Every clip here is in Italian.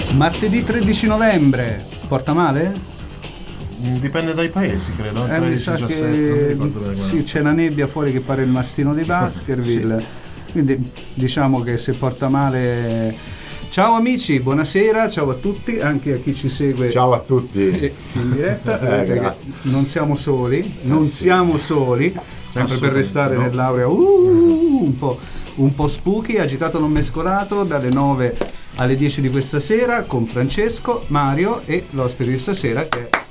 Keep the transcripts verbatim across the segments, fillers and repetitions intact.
Martedì tredici novembre, porta male? Dipende dai paesi, credo. Eh, mi sa che sì, c'è la nebbia fuori che pare il mastino di Baskerville. Sì. Quindi diciamo che se porta male. Ciao amici, buonasera, ciao a tutti, anche a chi ci segue. Ciao a tutti in diretta. eh, non siamo soli, non eh sì. siamo soli, sempre per restare no. nell'aurea uh, un po', un po' spooky, agitato non mescolato dalle nove alle dieci di questa sera con Francesco, Mario e l'ospite di stasera che è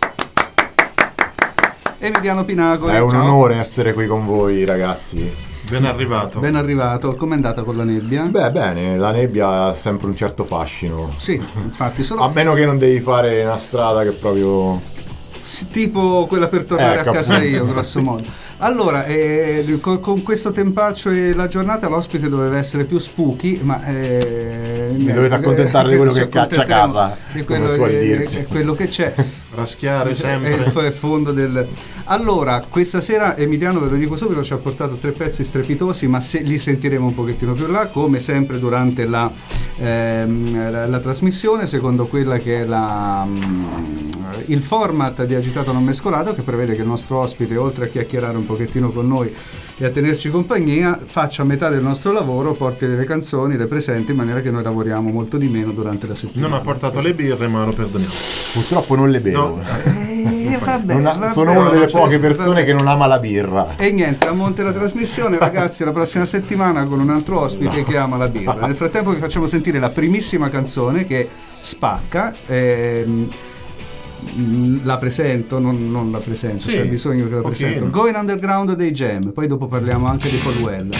Emiliano Pinacoli. È un ciao. onore essere qui con voi, ragazzi. Ben arrivato. Ben arrivato. Com'è andata con la nebbia? Beh, bene, la nebbia ha sempre un certo fascino. Sì, infatti solo... A meno che non devi fare una strada che proprio... tipo quella per tornare ecco. a casa io, grosso modo. Allora, eh, con, con questo tempaccio e la giornata l'ospite doveva essere più spooky, ma eh, mi dovete accontentare eh, di quello che caccia a casa, di quello, come suol che, dirsi. È quello che c'è. Raschiare sempre. È il fondo del... Allora, questa sera Emiliano, ve lo dico subito, ci ha portato tre pezzi strepitosi, ma se, li sentiremo un pochettino più là, come sempre durante la, ehm, la, la trasmissione, secondo quella che è la, il format di Agitato Non Mescolato, che prevede che il nostro ospite, oltre a chiacchierare un pochettino con noi e a tenerci compagnia, faccia metà del nostro lavoro, porti le canzoni, le presenti, in maniera che noi lavoriamo molto di meno durante la settimana. Non ha portato le birre, ma lo perdoniamo. Purtroppo non le bevo. No. Eh, vabbè, non ha, vabbè, sono una delle poche persone vabbè. che non ama la birra. E niente, a monte la trasmissione, ragazzi, la prossima settimana con un altro ospite no. che ama la birra. Nel frattempo vi facciamo sentire la primissima canzone che spacca. Ehm, la presento, non, non la presento, sì, c'è bisogno che la presento. Okay. Going Underground dei Jam, poi dopo parliamo anche di Paul Weller.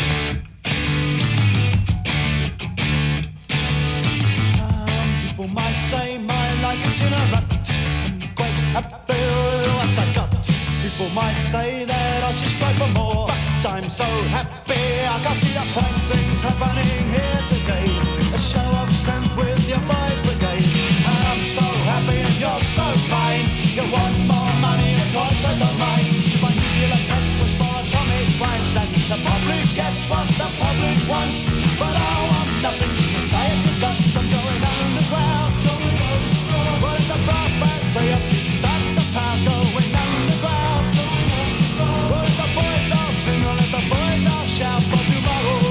People might say that I should strive for more, but I'm so happy I can see the fine things happening here today. A show of strength with your boys brigade, and I'm so happy and you're so kind. You want more money, of course I don't mind. My nuclear text was for atomic crimes, and the public gets what the public wants, but I want nothing. Society guns, I'm going underground, going underground. But if the brass bands play up, start to pound, going underground. Well, if the boys all sing, or if the boys all shout for tomorrow.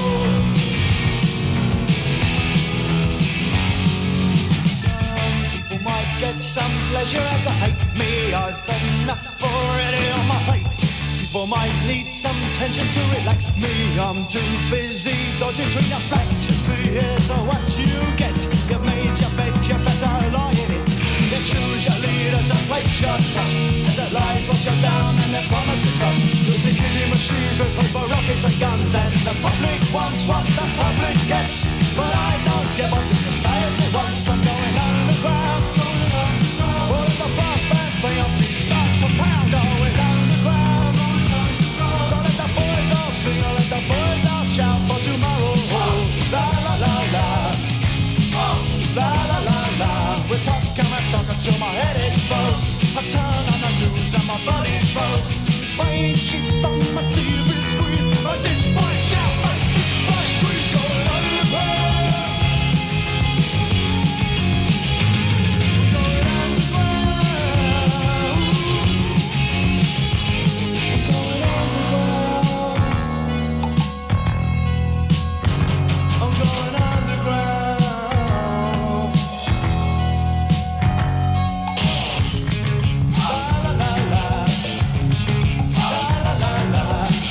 Some people might get some pleasure out of hate me. I've enough already on my plate. People might need some tension to relax me. I'm too busy dodging between the facts. You see, here's what you get. You made your bed, you better lie in it. You choose your leaders and place your trust, as their lies wash you down and their promises rust. Cause the killing machines will pay for rockets and guns, and the public wants what the public gets. But I don't get what the society wants. I'm going underground, going underground. Well, if the brass bands play on, please start to pound. Going underground, going underground. So let the boys all sing, or let the boys all shout for tomorrow. Oh, la la la la. Oh, la la la la. We're talking, I'm talking till my head explodes. I turn on the news and my body explodes. Spraying shit on my T V screen. But this boy shout, like this boy scream. Going underground. Going underground. Going underground. I'm going underground. La la la la. La la la la.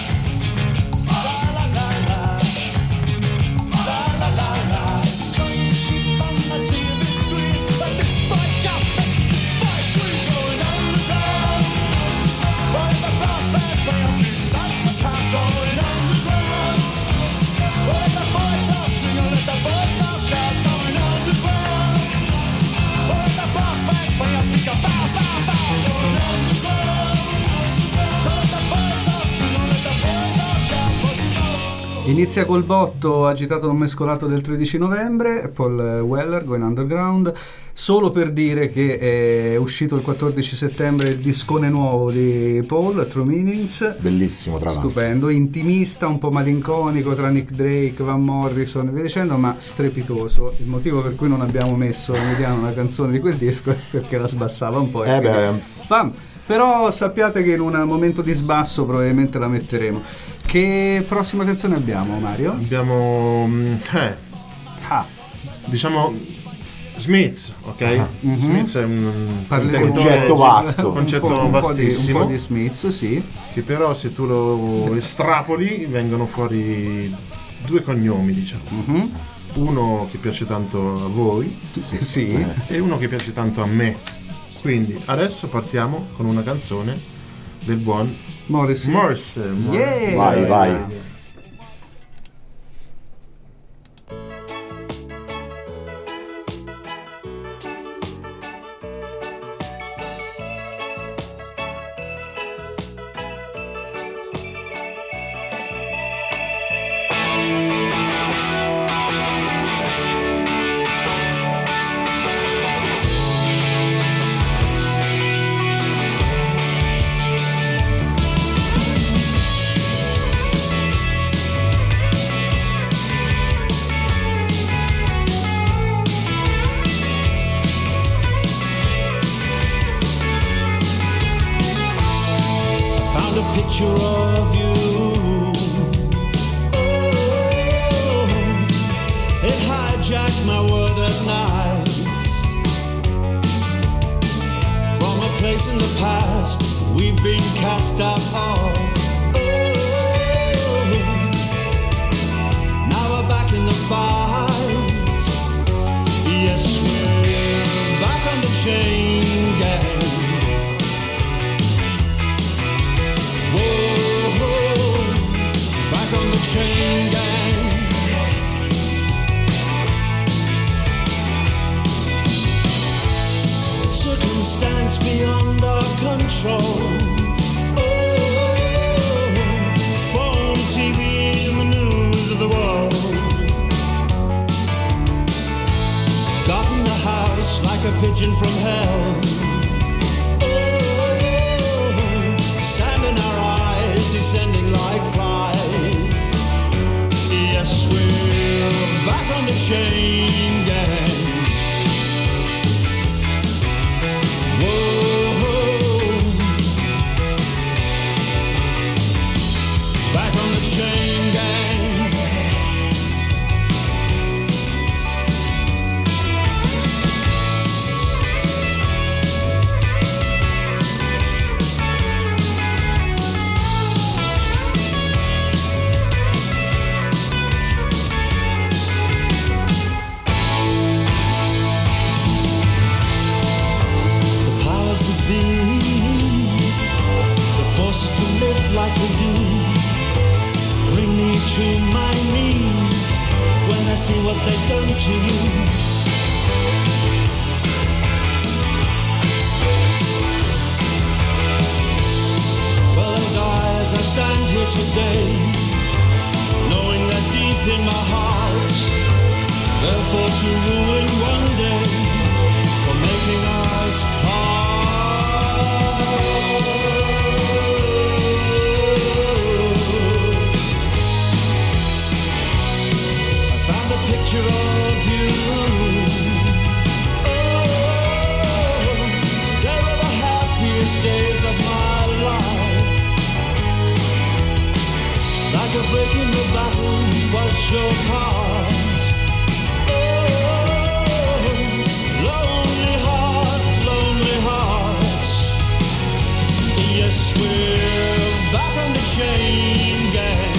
Inizia col botto agitato non mescolato del tredici novembre, Paul Weller, Going Underground, solo per dire che è uscito il quattordici settembre il discone nuovo di Paul, True Meanings. Bellissimo, tra l'altro. Stupendo, intimista, un po' malinconico tra Nick Drake, Van Morrison e via dicendo, ma strepitoso. Il motivo per cui non abbiamo messo Emiliano una canzone di quel disco è perché la sbassava un po'. Eh beh. Bam. Però sappiate che in un momento di sbasso probabilmente la metteremo. Che prossima canzone abbiamo, Mario? Abbiamo eh, Ah, diciamo Smiths, ok? Ah. Mhm. Smiths è un parleremo Un concetto vasto. un concetto un po', un po' di- vastissimo, un po' di Smiths, sì. che però se tu lo estrapoli vengono fuori due cognomi, diciamo. Mhm. Uno che piace tanto a voi Sì. Eh. e uno che piace tanto a me. Quindi adesso partiamo con una canzone del buon Morrissey. Morrissey. Yeah! Vai, vai. Found a picture of you. Oh, it hijacked my world at night. From a place in the past we've been cast out of. Oh, now we're back in the fight. Yes, we're back on the chain gang. Whoa, back on the chain gang. Circumstance beyond our control. Oh, phone, T V, and the news of the world. Got in the house like a pigeon from hell. In our eyes, descending like flies. Yes, we're back on the chain gang. Whoa, back on the chain gang. Like we do, bring me to my knees when I see what they've done to you. Well, I'll die as I stand here today, knowing that deep in my heart they're for to ruin one day for making us part. Picture of you. Oh, they were the happiest days of my life. Like a break in the battle was your part. Oh, lonely heart, lonely hearts. Yes, we're back on the chain gang.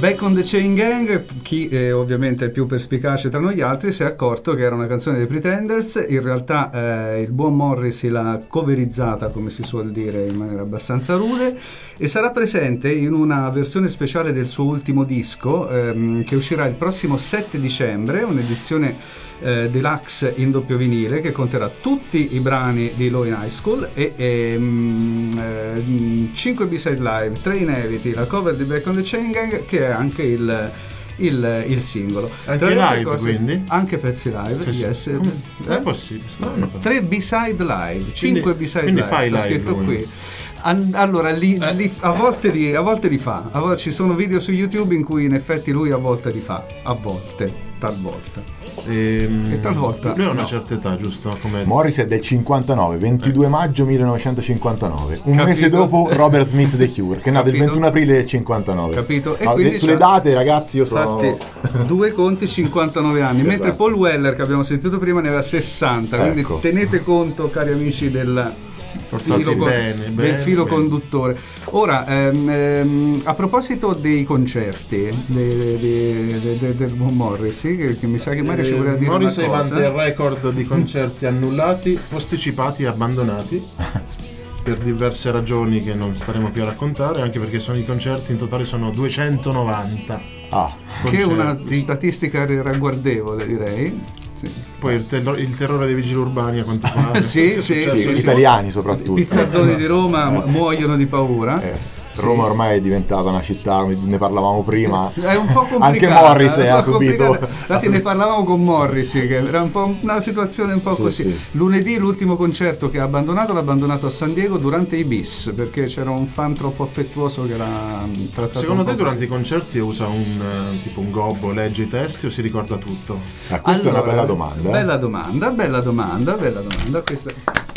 Back on the Chain Gang, chi è ovviamente è più perspicace tra noi altri si è accorto che era una canzone dei Pretenders. In realtà eh, il buon Morrissey l'ha coverizzata, come si suol dire, in maniera abbastanza rude, e sarà presente in una versione speciale del suo ultimo disco ehm, che uscirà il prossimo sette dicembre, un'edizione eh, deluxe in doppio vinile che conterà tutti i brani di Law in High School e, e mm, eh, cinque B-side live, tre inediti, la cover di Back on the Chain Gang, che è anche il, il, il singolo. Anche live, cose, quindi? Anche pezzi live, sì, sì. Yes. Come, eh? È possibile, strano. tre B-side live, cinque B-side quindi live, fai sta live, scritto quindi. qui. An- allora, li, eh. li, a, volte li, a volte li fa, a volte, ci sono video su YouTube in cui in effetti lui a volte li fa, a volte, talvolta. Ehm, E talvolta lui ha una no. certa età, giusto? Come... Morris è del cinquantanove, ventidue maggio millenovecentocinquantanove, un Capito? mese dopo Robert Smith The Cure, che è nato il Capito? ventuno aprile del cinquantanove. Capito? E Ma quindi sulle c'ha- date, ragazzi, io sono... Infatti, due conti, cinquantanove anni, Esatto. mentre Paul Weller, che abbiamo sentito prima, ne aveva sessanta, quindi Ecco. tenete conto, cari amici, del Portati filo, con- bene, del bene, filo bene. conduttore. Ora, ehm, ehm, a proposito dei concerti de- de- de- de- del buon Morrissey, che, che mi sa che Mario ci voleva dire Morrissey una vanta cosa. il record di concerti annullati, posticipati e abbandonati per diverse ragioni che non staremo più a raccontare, anche perché sono i concerti in totale sono duecentonovanta Ah, Che è una concerti. statistica ragguardevole, direi. Sì. Poi il, terro- il terrore dei vigili urbani a quanto pare. Sì, È sì, successo sì, sì, italiani I soprattutto. pizzardoni di Roma mu- muoiono di paura. Eh, Sì. Roma ormai è diventata una città, come ne parlavamo prima. È un po' complicata. Anche Morrissey è un ha po' subito. complicata. Infatti ne parlavamo con Morrissey, che era un po' una situazione un po' Sì, così. sì. Lunedì l'ultimo concerto che ha abbandonato l'ha abbandonato a San Diego durante i bis, perché c'era un fan troppo affettuoso che l'ha trattato. Secondo un po' te durante così. i concerti usa un eh, tipo un gobbo, legge i testi o si ricorda tutto? Ah, questa Allora, è una bella domanda. eh. Bella domanda, bella domanda, bella domanda. Questa...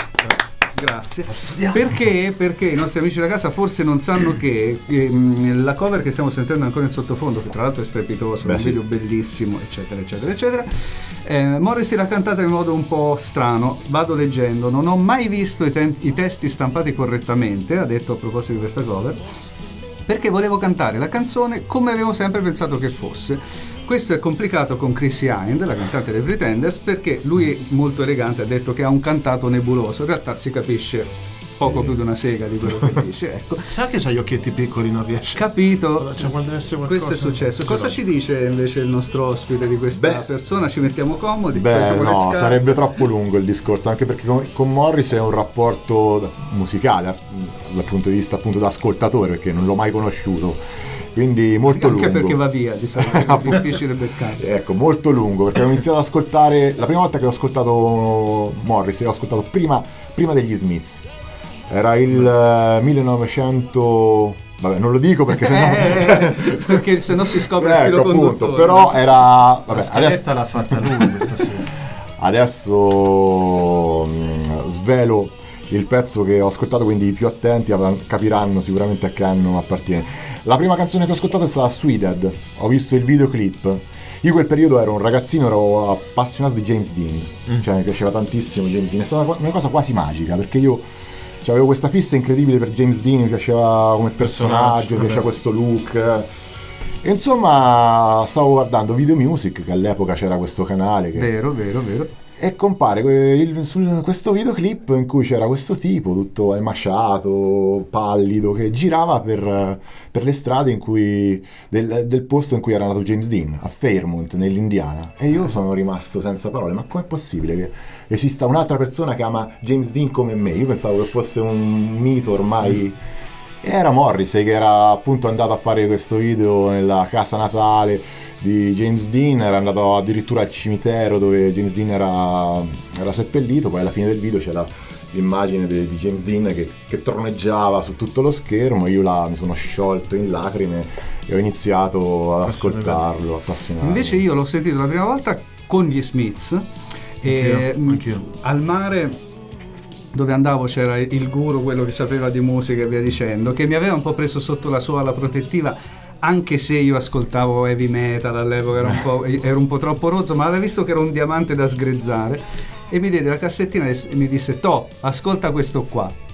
Grazie. Perché? Perché i nostri amici da casa forse non sanno che ehm, la cover che stiamo sentendo ancora in sottofondo, che tra l'altro è strepitoso, Beh, un sì. video bellissimo, eccetera, eccetera, eccetera. Eh, Morrissey l'ha cantata in modo un po' strano. Vado leggendo: non ho mai visto i, tem- i testi stampati correttamente, ha detto a proposito di questa cover, perché volevo cantare la canzone come avevo sempre pensato che fosse. Questo è complicato con Chrissy Hind, la cantante dei Pretenders, perché lui, molto elegante, ha detto che ha un cantato nebuloso. In realtà si capisce poco più di una sega di quello che dice, ecco. Sa che c'ha gli occhietti piccoli, non riesce. Capito? Cioè, quando deve essere qualcosa- Questo è successo. Sì, Cosa va. ci dice invece il nostro ospite di questa Beh. persona? Ci mettiamo comodi? Beh, Prendiamo le no, scarpe? sarebbe troppo lungo il discorso, anche perché con, con Morris è un rapporto musicale ar- dal punto di vista appunto da ascoltatore, perché non l'ho mai conosciuto. Quindi molto Anche lungo. perché va via, di solito è difficile beccare. Ecco, molto lungo, perché ho iniziato ad ascoltare la prima volta che ho ascoltato Morris, l'ho ascoltato prima, prima degli Smiths. Era il eh, millenovecento. Vabbè, non lo dico perché sennò. Eh, perché se no si scopre il filo ecco, appunto, conduttore. però era. La Vabbè, scaletta adesso, l'ha fatta lui questa sera. adesso mh, svelo il pezzo che ho ascoltato, quindi i più attenti avranno- capiranno sicuramente a che anno appartiene. La prima canzone che ho ascoltato è stata Sweethead, ho visto il videoclip. Io in quel periodo ero un ragazzino, ero appassionato di James Dean, Mm. cioè mi piaceva tantissimo James Dean, è stata qua- una cosa quasi magica, perché io cioè, avevo questa fissa incredibile per James Dean, mi piaceva come personaggio, mi piaceva vabbè. questo look. E insomma stavo guardando Video Music, che all'epoca c'era questo canale che... Vero, vero, vero. E compare que- il- sul- questo videoclip in cui c'era questo tipo tutto emasciato, pallido, che girava per, per le strade in cui, del, del posto in cui era nato James Dean, a Fairmont, nell'Indiana. E io sono rimasto senza parole, ma com'è possibile che esista un'altra persona che ama James Dean come me? Io pensavo che fosse un mito ormai... E era Morrissey che era appunto andato a fare questo video nella casa natale di James Dean, era andato addirittura al cimitero dove James Dean era, era seppellito. Poi alla fine del video c'era l'immagine de- di James Dean che, che troneggiava su tutto lo schermo. Io là mi sono sciolto in lacrime e ho iniziato ad ascoltarlo, appassionato. Invece io l'ho sentito la prima volta con gli Smiths e Anch'io, anch'io. al mare dove andavo c'era il guru, quello che sapeva di musica e via dicendo, che mi aveva un po' preso sotto la sua ala protettiva, anche se io ascoltavo heavy metal all'epoca, ero un po', ero un po' troppo rozzo, ma aveva visto che era un diamante da sgrezzare e mi diede la cassettina e mi disse: "To, ascolta questo qua".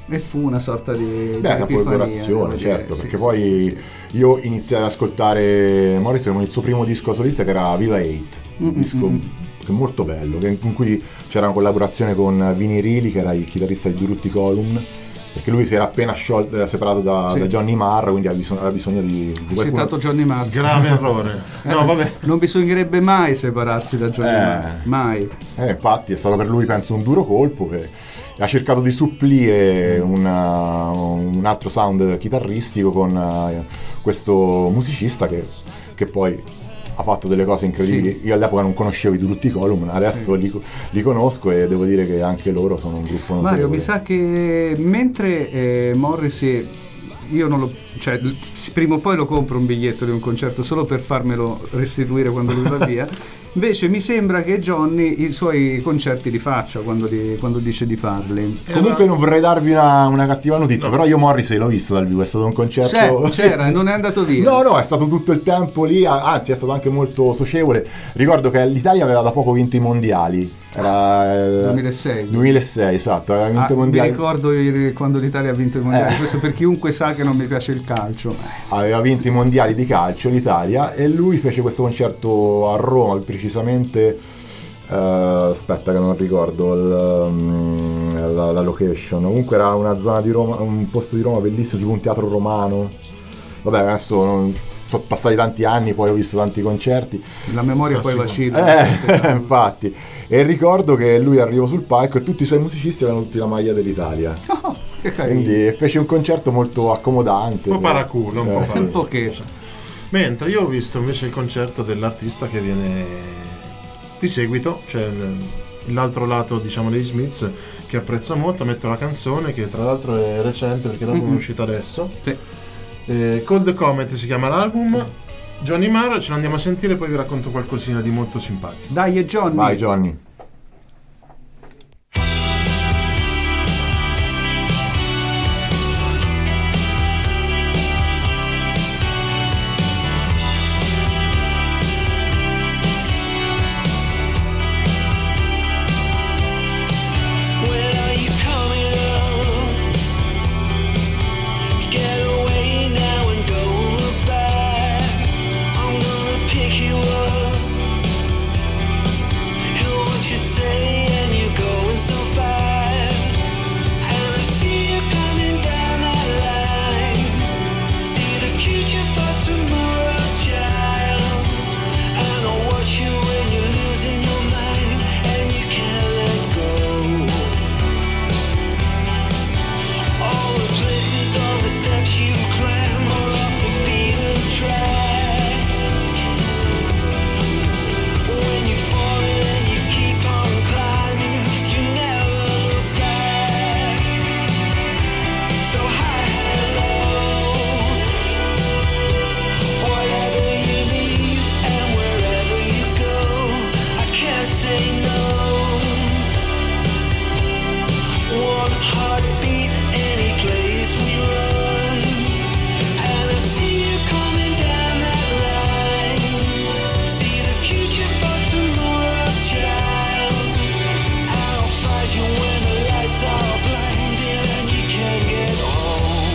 e fu una sorta di, Beh, di una folgorazione, certo, sì, perché sì, poi sì, sì. io iniziai ad ascoltare Morrissey con il suo primo disco solista che era Viva Eight, un Mm-mm. disco che è molto bello, che- in cui c'era una collaborazione con Vinny Reilly, che era il chitarrista di Durutti Column, perché lui si era appena sciolto, separato da, Sì. da Johnny Marr, quindi aveva bisogno, aveva bisogno di, di Hai qualcuno. citato Johnny Marr. Grave errore. No, vabbè. Non bisognerebbe mai separarsi da Johnny Eh. Marr, mai. Eh, infatti è stato per lui penso un duro colpo, che ha cercato di supplire una- un altro sound chitarristico con eh, questo musicista che, che poi ha fatto delle cose incredibili. Sì. Io all'epoca non conoscevo i Durutti Column, adesso li, li conosco e devo dire che anche loro sono un gruppo notevole. Mario, mi sa che mentre eh, Morrissey, io non lo, cioè l- prima o poi lo compro un biglietto di un concerto solo per farmelo restituire quando lui va via. Invece mi sembra che Johnny i suoi concerti li faccia quando, li- quando dice di farli. Comunque non vorrei darvi una, una cattiva notizia, però io Morrissey l'ho visto dal vivo, è stato un concerto... C'è, c'era, non è andato via. No, no, è stato tutto il tempo lì, a- anzi è stato anche molto socievole. Ricordo che l'Italia aveva da poco vinto i mondiali, era... eh, duemilasei. duemilasei, esatto, aveva vinto Ah, i mi mondiali. ricordo il- quando l'Italia ha vinto i mondiali, Eh. questo per chiunque sa che non mi piace il calcio. Aveva vinto i mondiali di calcio l'Italia e lui fece questo concerto a Roma, precisamente eh, aspetta che non ricordo il, mm, la, la location, comunque era una zona di Roma, un posto di Roma bellissimo, tipo un teatro romano. Vabbè, adesso non, sono passati tanti anni, poi ho visto tanti concerti. La memoria poi vacilla. Eh, infatti. E ricordo che lui arrivò sul palco e tutti i suoi musicisti avevano tutti la maglia dell'Italia. Oh, che carino. Quindi fece un concerto molto accomodante. Un po' paraculo, un po' Eh, paraculo. Un pochetto. Mentre io ho visto invece il concerto dell'artista che viene di seguito, cioè l- l'altro lato diciamo degli Smiths, che apprezzo molto. Metto la canzone che tra l'altro è recente perché l'album Mhm. è uscito adesso. Sì. Eh, Cold Comet si chiama l'album. Johnny Marr, ce l'andiamo a sentire, poi vi racconto qualcosina di molto simpatico. Dai, e Johnny. Vai Johnny. When are you coming up? Get away now and don't look back. I'm gonna pick you up. Hear what you say and you're going so fast. And I see you coming down that line. See the future for tomorrow's child. And I'll watch you when you're losing your mind and you can't let go. All the places, all the steps you climb are off the beaten track. When you fall and you keep on climbing, you never look back. So high and low, whatever you need and wherever you go, I can't say no. One heartbeat, any place we run. And I see you coming down that line. See the future for tomorrow's child. I'll find you when the lights are blinding and you can't get home.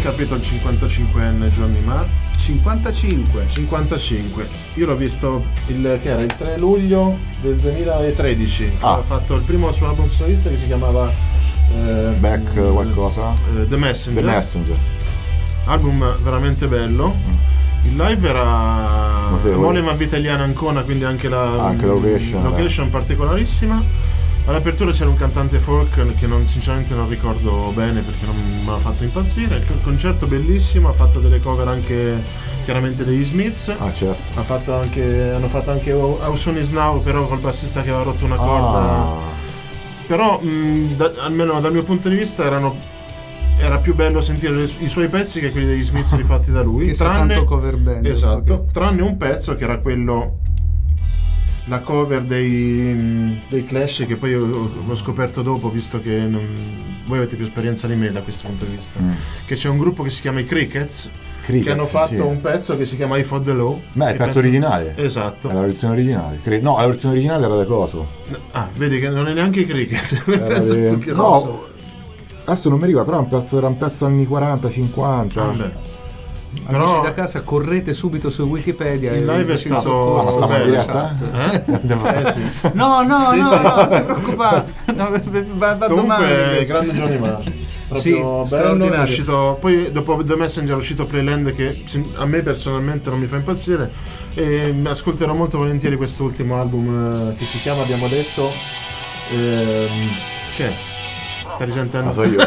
capito il cinquantacinquenne Johnny Marr? cinquantacinque. cinquantacinque. Io l'ho visto il che era il tre luglio del duemilatredici. Ah. Ha fatto il primo suo album solista che si chiamava eh, Back eh, qualcosa? eh, The Messenger. The Messenger. Album veramente bello. Il live era Notevole. Mole ma vita italiana Ancona, quindi anche la Anche la location, location particolarissima. All'apertura c'era un cantante folk che non, sinceramente non ricordo bene perché non mi ha fatto impazzire. Il concerto bellissimo, ha fatto delle cover anche chiaramente degli Smiths. Ah, certo. Ha fatto anche, hanno fatto anche How Soon Is Now, però col bassista che aveva rotto una corda. Ah. Però mh, da, almeno dal mio punto di vista erano, era più bello sentire le, i suoi pezzi che quelli degli Smiths rifatti da lui. Che sa tranne, tanto cover band. esatto, perché- tranne un pezzo che era quello, la cover dei, dei Clash, che poi ho, ho scoperto dopo, visto che non, voi avete più esperienza di me da questo punto di vista, Mm. che c'è un gruppo che si chiama i Crickets, Crickets, che hanno fatto sì. un pezzo che si chiama I Fought the Law. Beh, è il pezzo originale. Esatto. È la versione originale. Cre- no, la versione originale era da coso. Ah, vedi che non è neanche i Crickets. Era Penso de- che no, non so. adesso non mi ricordo, però è un pezzo- era un pezzo anni quaranta cinquanta. Ah, beh. Amici Però da casa, correte subito su Wikipedia. il e live è dici in stato soccorso. Ah, ma stiamo in bello, diretta? Eh? Eh sì. No, no, Sì, no, sì. no, non ti preoccupare. No, va, va domani. Comunque, grande Johnny Marr. Proprio Sì, bello. straordinario. È uscito, poi dopo The Messenger è uscito Playland, che si- a me personalmente non mi fa impazzire, e mi ascolterò molto volentieri quest'ultimo album eh, che si chiama, abbiamo detto, ehm, che è? Stai risentendo? Ma so io.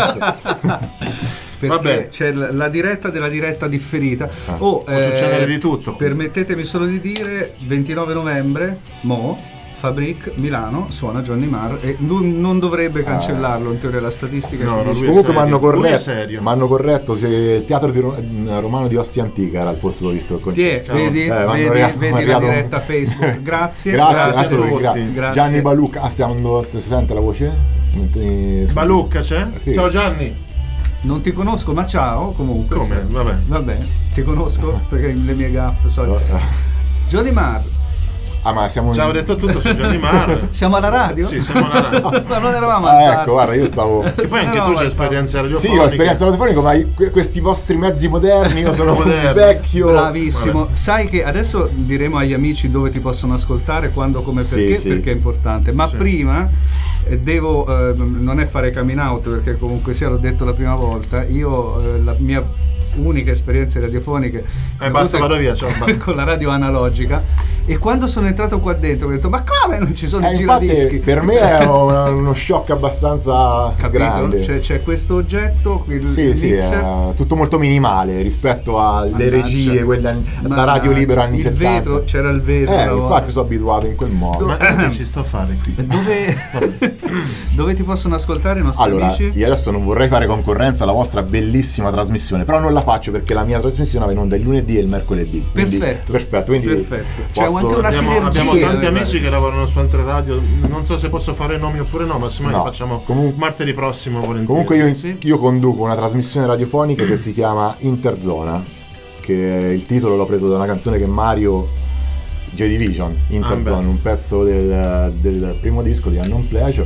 io Perché Vabbè. c'è la la diretta della diretta differita. Oh, Può succedere di tutto. Permettetemi solo di dire, ventinove novembre, mo, Fabric, Milano, suona Johnny Marr e non, non dovrebbe cancellarlo, in teoria la statistica No, ci no, dice- lui è Comunque mi serio. hanno Lui è corretto, serio. m'hanno corretto, cioè, il teatro di Ro- romano di Ostia Antica era il posto dove ho visto il concerto. Tiè, vedi, Eh, m'hanno vedi, arrivato- vedi m'hanno la arrivato- diretta Facebook. Grazie. Grazie, Grazie a adesso tutti. gra- Grazie. Gianni Balucca, ah, stiamo, si sente la voce? Eh, Balucca c'è? Sì. Ciao Gianni. Non ti conosco, ma ciao comunque. Come? Cioè, Vabbè. Vabbè, ti conosco perché le mie gaffe so. Johnny Marr, Ah, ma siamo Ciao, ho detto tutto su Johnny Marr. siamo alla radio? Sì, siamo alla radio. Ma non eravamo al Ah, bar. ecco, guarda, io stavo... E poi anche No, tu ma- c'hai esperienza Sì, radiofonica. ho esperienza radiofonica, ma i- que- questi vostri mezzi moderni, io sono Moderni. vecchio. Bravissimo. Sai che adesso diremo agli amici dove ti possono ascoltare, quando, come, Sì, perché, sì. perché è importante. Ma Sì. prima eh, devo, eh, non è fare coming out, perché comunque sia, l'ho detto la prima volta, io eh, la mia unica esperienza radiofonica Eh, basta, vado via, ciao, basta. con la radio analogica, e quando sono entrato qua dentro ho detto ma come non ci sono Eh, i infatti giradischi? per me è una- uno shock abbastanza Capito? grande. C'è, c'è questo oggetto, il Sì, sì, mixer. è tutto molto minimale rispetto alle Mannaggia. regie, quelle anni- da Mannaggia. Radio Libero anni il settanta. vetro, c'era il vetro Eh, una volta. infatti sono abituato in quel modo. Ma che ci sto a fare qui? Dove, dove ti possono ascoltare i nostri Allora, amici? io adesso non vorrei fare concorrenza alla vostra bellissima trasmissione, però non la faccio perché la mia trasmissione va in onda il lunedì e il mercoledì. Quindi- Perfetto. Perfetto, quindi Perfetto. C'è posso- anche una Abbiamo, sinergia. abbiamo Sì, tanti eh, amici che lavorano su altre radio. Non so se posso fare nomi oppure no, ma se mai No, facciamo comunque- martedì prossimo volentieri. Comunque io, Sì. io conduco una trasmissione radiofonica che si chiama Interzona, che il titolo l'ho preso da una canzone che Mario Joy Division, Interzona, Ah, beh. un pezzo del, del primo disco di Unknown Pleasure,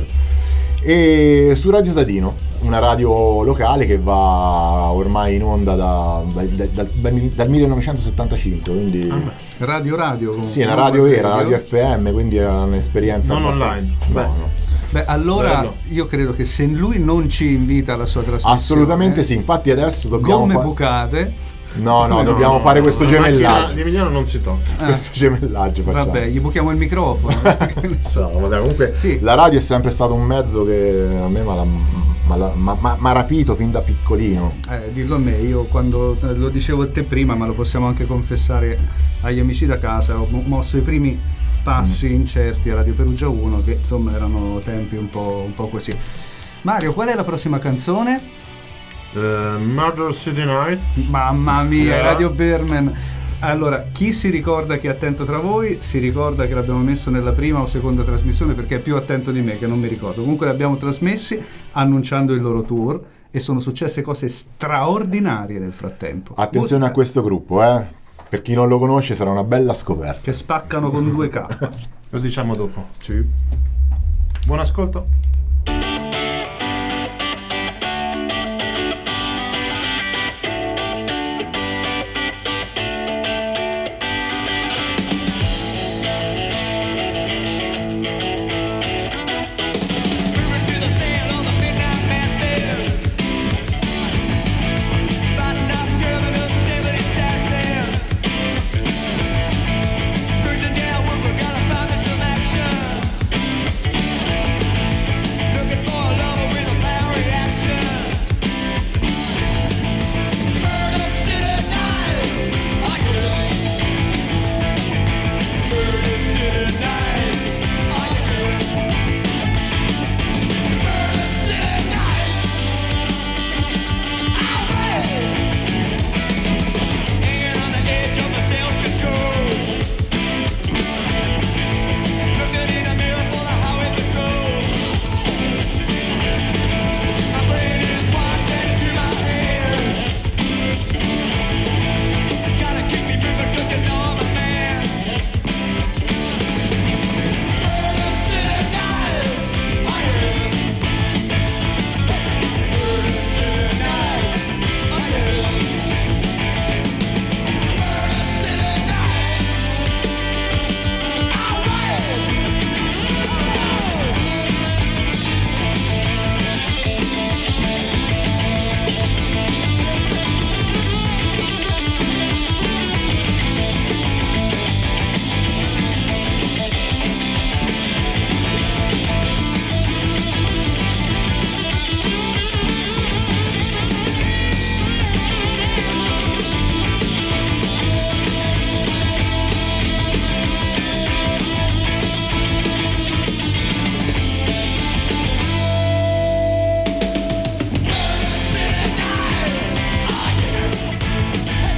e su Radio Tadino, una radio locale che va ormai in onda da, da- da- dal, dal millenovecentosettantacinque, quindi Ah, beh. Radio Radio comunque. sì, è una radio vera, una radio F M, quindi è un'esperienza Non abbastanza- online. No, Beh. no. Beh, allora Bello. io credo che se lui non ci invita alla sua trasmissione, Assolutamente sì, infatti adesso dobbiamo gomme fa- bucate. No, no, No, dobbiamo No, fare no, questo la macchina gemellaggio. di Emiliano non si tocca. Ah. Questo gemellaggio facciamo. Vabbè, gli buchiamo il microfono. Che ne so. No, vabbè, comunque Sì. la radio è sempre stato un mezzo che a me mi ha rapito fin da piccolino. Eh, dillo a me, io quando eh, lo dicevo a te prima, ma lo possiamo anche confessare agli amici da casa, ho mo- mosso i primi passi incerti a Radio Perugia uno, che insomma erano tempi un po', un po' così. Mario, qual è la prossima canzone? Eh, Murder City Nights. Mamma mia, Eh. Radio Berman. Allora, chi si ricorda che è attento tra voi, si ricorda che l'abbiamo messo nella prima o seconda trasmissione, perché è più attento di me, che non mi ricordo. Comunque l'abbiamo trasmessi annunciando il loro tour e sono successe cose straordinarie nel frattempo. Attenzione a Musica questo gruppo, eh. Per chi non lo conosce sarà una bella scoperta. che spaccano con due K. Lo diciamo dopo. Sì. Buon ascolto.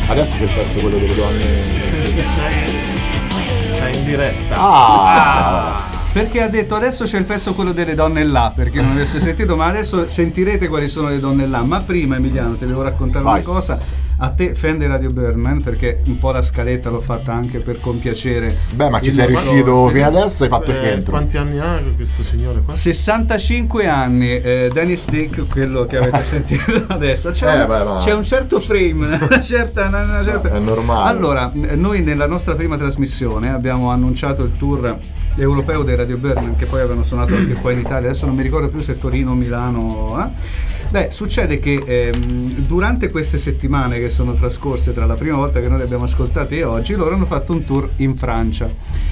Adesso c'è il pezzo quello delle donne. Sei in diretta. Ah! Perché ha detto adesso c'è il pezzo quello delle donne là, perché non avesse sentito, ma adesso sentirete quali sono le donne là. Ma prima, Emiliano, ti devo raccontare Vai. una cosa. A te Fender Radio Birdman, perché un po' la scaletta l'ho fatta anche per compiacere. Beh, ma ci il sei nostro riuscito ospite. fino adesso, hai fatto il Eh, rientro. quanti anni ha questo signore qua? sessantacinque anni, eh, Danny Stick, quello che avete sentito adesso. C'è, Eh, un, beh, ma- c'è un certo frame, una certa, una, una certa... È normale. Allora, eh, noi nella nostra prima trasmissione abbiamo annunciato il tour europeo dei Radio Birdman, che poi avevano suonato anche qua in Italia. Adesso non mi ricordo più se Torino o Milano. Eh? Beh, succede che ehm, durante queste settimane che sono trascorse tra la prima volta che noi li abbiamo ascoltati e oggi, loro hanno fatto un tour in Francia.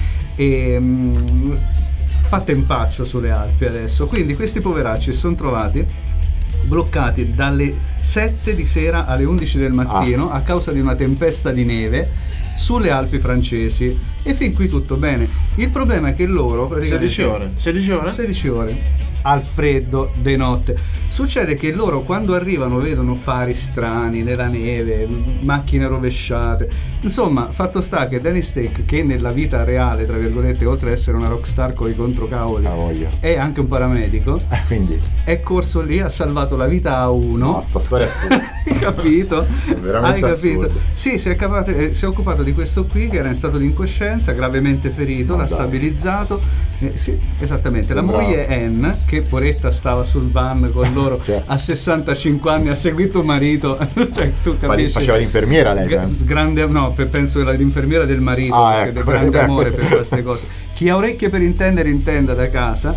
E mh, fate impaccio sulle Alpi adesso. Quindi questi poveracci si sono trovati bloccati dalle sette di sera alle undici del mattino a causa di una tempesta di neve sulle Alpi francesi, e fin qui tutto bene. Il problema è che loro praticamente sedici ore. sedici ore? sedici ore al freddo de notte. Succede che loro quando arrivano vedono fari strani nella neve, m- macchine rovesciate. Insomma, fatto sta che Danny Steak, che nella vita reale, tra virgolette, oltre ad essere una rockstar con i controcavoli, Ah, voglia. è anche un paramedico, Eh, quindi, è corso lì, ha salvato la vita a uno. no, sta storia è assurda. Hai capito? veramente Hai capito? assurdo. Sì, si è, capato- eh, si è occupato di questo qui che era in stato di incoscienza, gravemente ferito, Ma l'ha dai. stabilizzato. Eh, sì, esattamente. La Sembra- moglie Anne, che poretta stava sul van con loro Certo. a sessantacinque anni, ha seguito un marito. Cioè, tu Fa- capisci? Faceva l'infermiera lei, Gra- penso. grande, no, per- penso che l'infermiera del marito, Ah, perché ecco, del grande beh. amore per queste cose. Chi ha orecchie per intendere intenda da casa.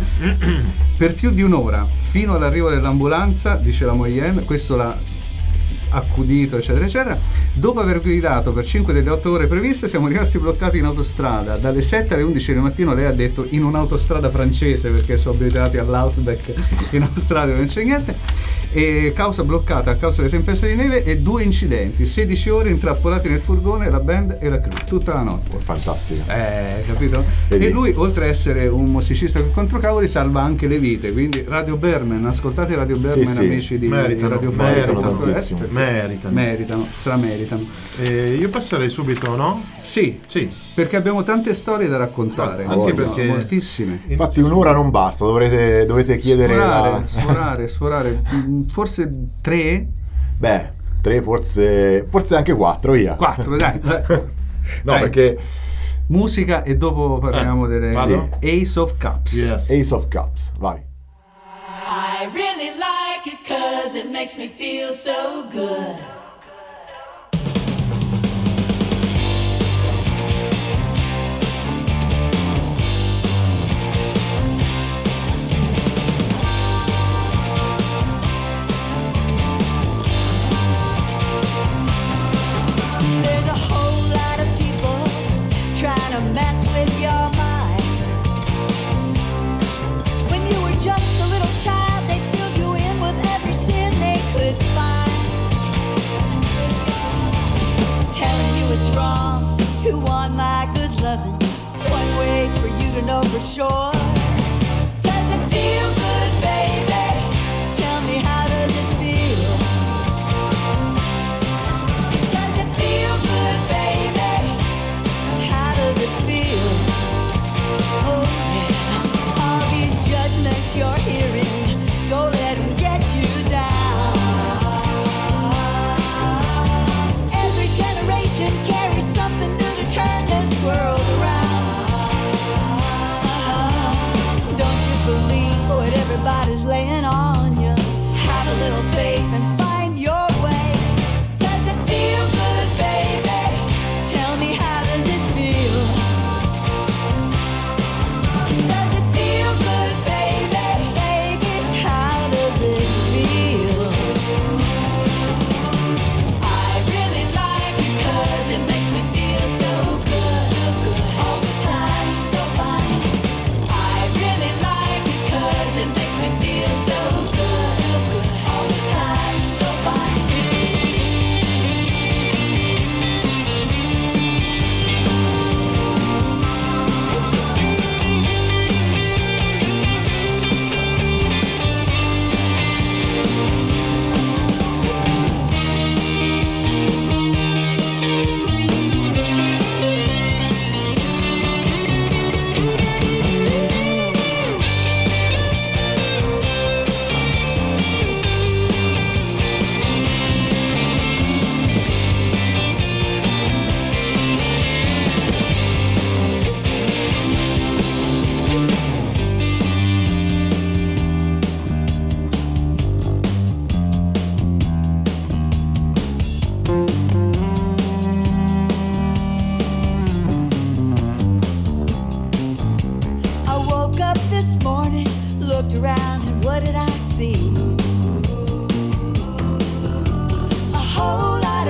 Per più di un'ora, fino all'arrivo dell'ambulanza, dice la moglie Anne, questo l'ha accudito, eccetera eccetera. Dopo aver guidato per cinque delle otto ore previste, siamo rimasti bloccati in autostrada dalle sette alle undici del mattino. Lei ha detto in un'autostrada francese, perché sono abituati all'Outback in Australia, non c'è niente. E causa bloccata a causa delle tempeste di neve e due incidenti, sedici ore intrappolati nel furgone, la band e la crew tutta la notte. Fantastico. Eh, capito? Vedi? E lui, oltre a essere un musicista con controcavoli, salva anche le vite. Quindi Radio Birdman, ascoltate Radio Birdman, sì. amici di, di Meritano, Radio meritano Birdman, tantissimo. perché Meritano. meritano, strameritano. Eh, io passerei subito, no? Sì, Sì. perché abbiamo tante storie da raccontare, Anche voglia. perché moltissime. Infatti un'ora non basta, dovrete, dovete chiedere Sforare, la... sforare, sforare. Mm, Forse tre, Beh, tre forse... forse anche quattro, via. quattro, dai. dai. No, Dai. perché Musica e dopo parliamo Eh, delle vado? Ace of Cups. Yes. Ace of Cups, vai. I really like it 'cause it makes me feel so good. There's a whole lot of people trying to mess with your mind. When you were just a little child, they filled you in with every sin they could find. Telling you it's wrong to want my good loving. One way for you to know for sure. Does it feel good, baby? Tell me, how does it feel? Does it feel good, baby? How does it feel? Oh yeah. All these judgments you're hearing, don't let them get you down. Every generation carries something new to turn this world around.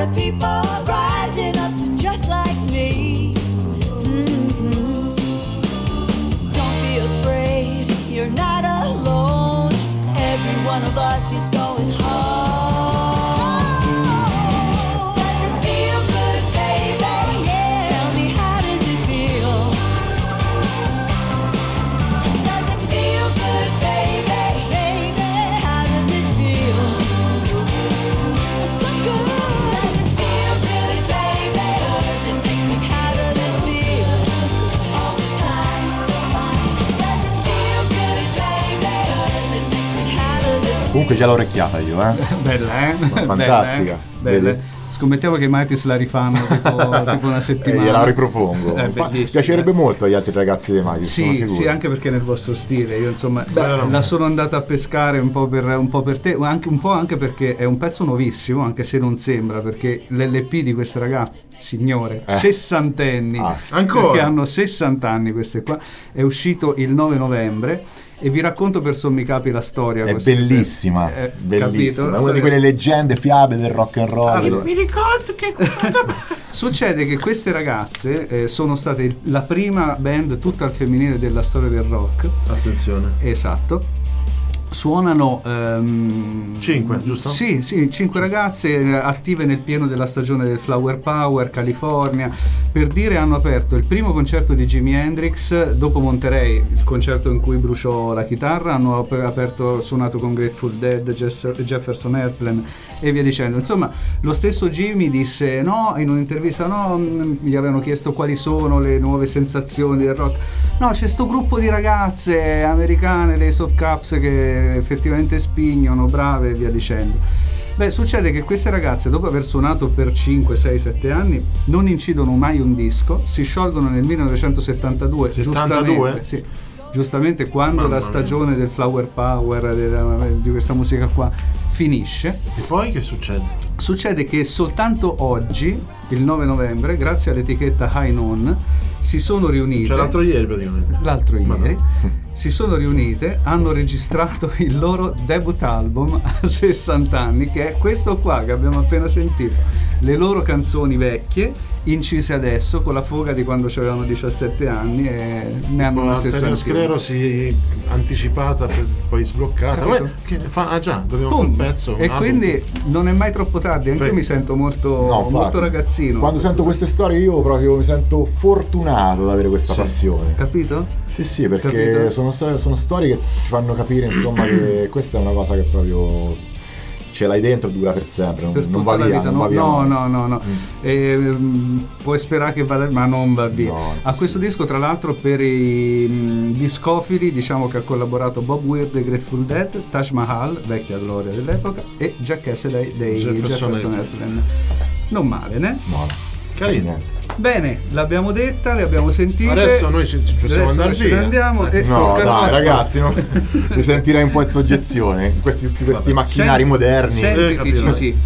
of people rising up just like me. Mhm. Don't be afraid, you're not alone. Every one of us is going home. Does it feel good, baby? Yeah. Tell me, how does it feel? Does it feel good, baby? Baby, how does it feel? It's so good. Does it feel good, baby? Does it make me? How does it feel? All the time, so fine. Does it feel good, baby? Does it make me? How does it feel? Comunque già l'ho orecchiata io, eh. Bella, eh? Fantastica. Bella, eh? Bella. Vedi? Scommettiamo che i Mighties la rifanno tipo, tipo una E settimana. gliela ripropongo. È Fa- bellissima. piacerebbe molto agli altri ragazzi dei Mighties, sono Sì, sicuro. sì, anche perché è nel vostro stile. Io insomma Beh, la sono andata a pescare un po' per, un po' per te, ma anche un po' anche perché è un pezzo nuovissimo, anche se non sembra, perché l'L P di queste ragazze, signore, Eh. sessantenni, Ah. Ancora? perché hanno sessanta anni queste qua, è uscito il nove novembre. E vi racconto per sommi capi la storia. È così. bellissima, Eh, bellissima. capito? È una di quelle leggende, fiabe del rock and roll. Allora, Mi ricordo che succede che queste ragazze eh, sono state il- la prima band tutta al femminile della storia del rock. attenzione. Esatto. Suonano ehm, Cinque, giusto? Sì, sì, cinque ragazze eh, attive nel pieno della stagione del Flower Power, California. Per dire, hanno aperto il primo concerto di Jimi Hendrix dopo Monterey, il concerto in cui bruciò la chitarra. Hanno ap- aperto, suonato con Grateful Dead, Jess- Jefferson Airplane e via dicendo. Insomma, lo stesso Jimmy disse no, in un'intervista, no, mh, gli avevano chiesto quali sono le nuove sensazioni del rock. No, c'è sto gruppo di ragazze americane, le Soft Cups, che effettivamente spignono, brave e via dicendo. Beh, succede che queste ragazze, dopo aver suonato per cinque, sei, sette anni, non incidono mai un disco, si sciolgono nel millenovecentosettantadue, settantadue? giustamente, sì, giustamente quando Mamma la mia. stagione del Flower Power, della- di questa musica qua, finisce. E poi che succede? Succede che soltanto oggi, il nove novembre, grazie all'etichetta High Noon, si sono riunite. Cioè l'altro ieri praticamente. l'altro ieri Madonna. si sono riunite, hanno registrato il loro debut album a sessanta anni, che è questo qua che abbiamo appena sentito. Le loro canzoni vecchie incise adesso con la foga di quando avevano diciassette anni e ne hanno una La sessanta. sclerosi anticipata, per- poi sbloccata. Capito? Uè, che fa, ah già, dobbiamo fare Boom. un pezzo. E un album. quindi non è mai troppo tardi, anche io Beh. mi sento molto, No, molto infatti, ragazzino. Quando sento queste storie io proprio mi sento fortunato ad avere questa Sì. passione. Capito? Sì, sì, perché Capito? sono, sto- sono storie che ci fanno capire insomma che questa è una cosa che proprio ce l'hai dentro, dura per sempre, non, Per non tutta va la via, vita, non no, va via no, mai. no, no, no. E, mm, puoi sperare che vada, ma non va via. No, A sì. questo disco, tra l'altro, per i mm, discofili, diciamo che ha collaborato Bob Weir dei Grateful Dead, Taj Mahal, vecchia gloria dell'epoca, e Jack Astley dei Jefferson Jefferson Airplane. Non male, né? No, no. Carino. Niente. Bene, l'abbiamo detta, le abbiamo sentite. Adesso noi ci, ci possiamo Adesso andare ce ne via. andiamo e No, tocca al dai, nostro. ragazzi, no? Mi sentirei un po' in soggezione. Questi, tutti questi Vabbè. macchinari Senti- moderni. Sentiti, Eh, capito. sì, sì.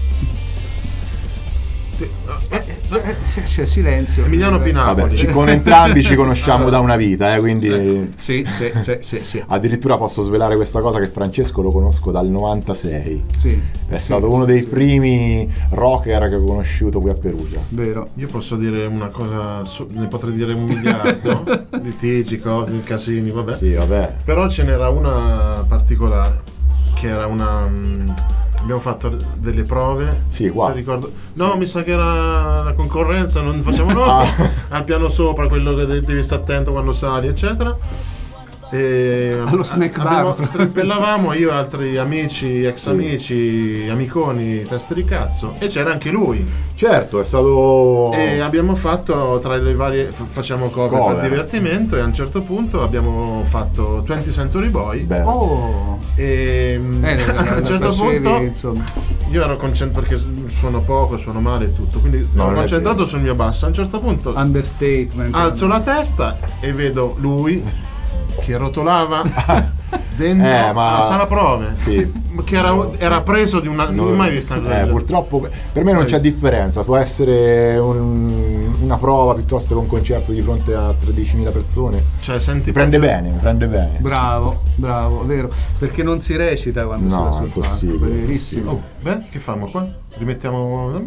Eh, c'è, c'è silenzio. Emiliano Pinapoli. Vabbè, ci- con entrambi ci conosciamo da una vita, eh, quindi Sì, sì, sì, sì, sì. addirittura posso svelare questa cosa, che Francesco lo conosco dal novantasei. Sì, È sì, stato sì, uno dei sì. primi rocker che ho conosciuto qui a Perugia. Vero. Io posso dire una cosa, su- ne potrei dire un miliardo, litigi, cose, casini, vabbè. Sì, vabbè. Però ce n'era una particolare, che era una... mm, abbiamo fatto delle prove, Sì, qua. se ricordo. No, mi sa che era la concorrenza, non facciamo no, Ah. al piano sopra, quello che de- devi stare attento quando sali, eccetera. E Allo snack bar. abbiamo, strimpellavamo io e altri amici, ex amici, amiconi, teste di cazzo, e c'era anche lui. Certo, è stato... E abbiamo fatto tra le varie, f- facciamo cover, Cover. per divertimento, e a un certo punto abbiamo fatto venti Century Boy. Beh, Oh! E mm, Eh, la- la- a un certo la facevi, punto insomma. io ero concentrato perché suono poco, suono male e tutto, quindi No, ero non è concentrato vero. sul mio basso. A un certo punto Understatement. alzo la testa e vedo lui che rotolava Dentro Eh, ma- la sala prove? Sì. Che era, era preso di una... non ho mai visto una cosa eh, del genere. purtroppo per me non Mai c'è visto. differenza, può essere un- una prova piuttosto che un concerto di fronte a tredicimila persone. Cioè, senti, Ti prende proprio- bene, mi prende bene. Bravo, bravo, vero. Perché non si recita quando No, si va sul è impossibile, palco, verissimo. Oh, beh, che famo qua? Rimettiamo...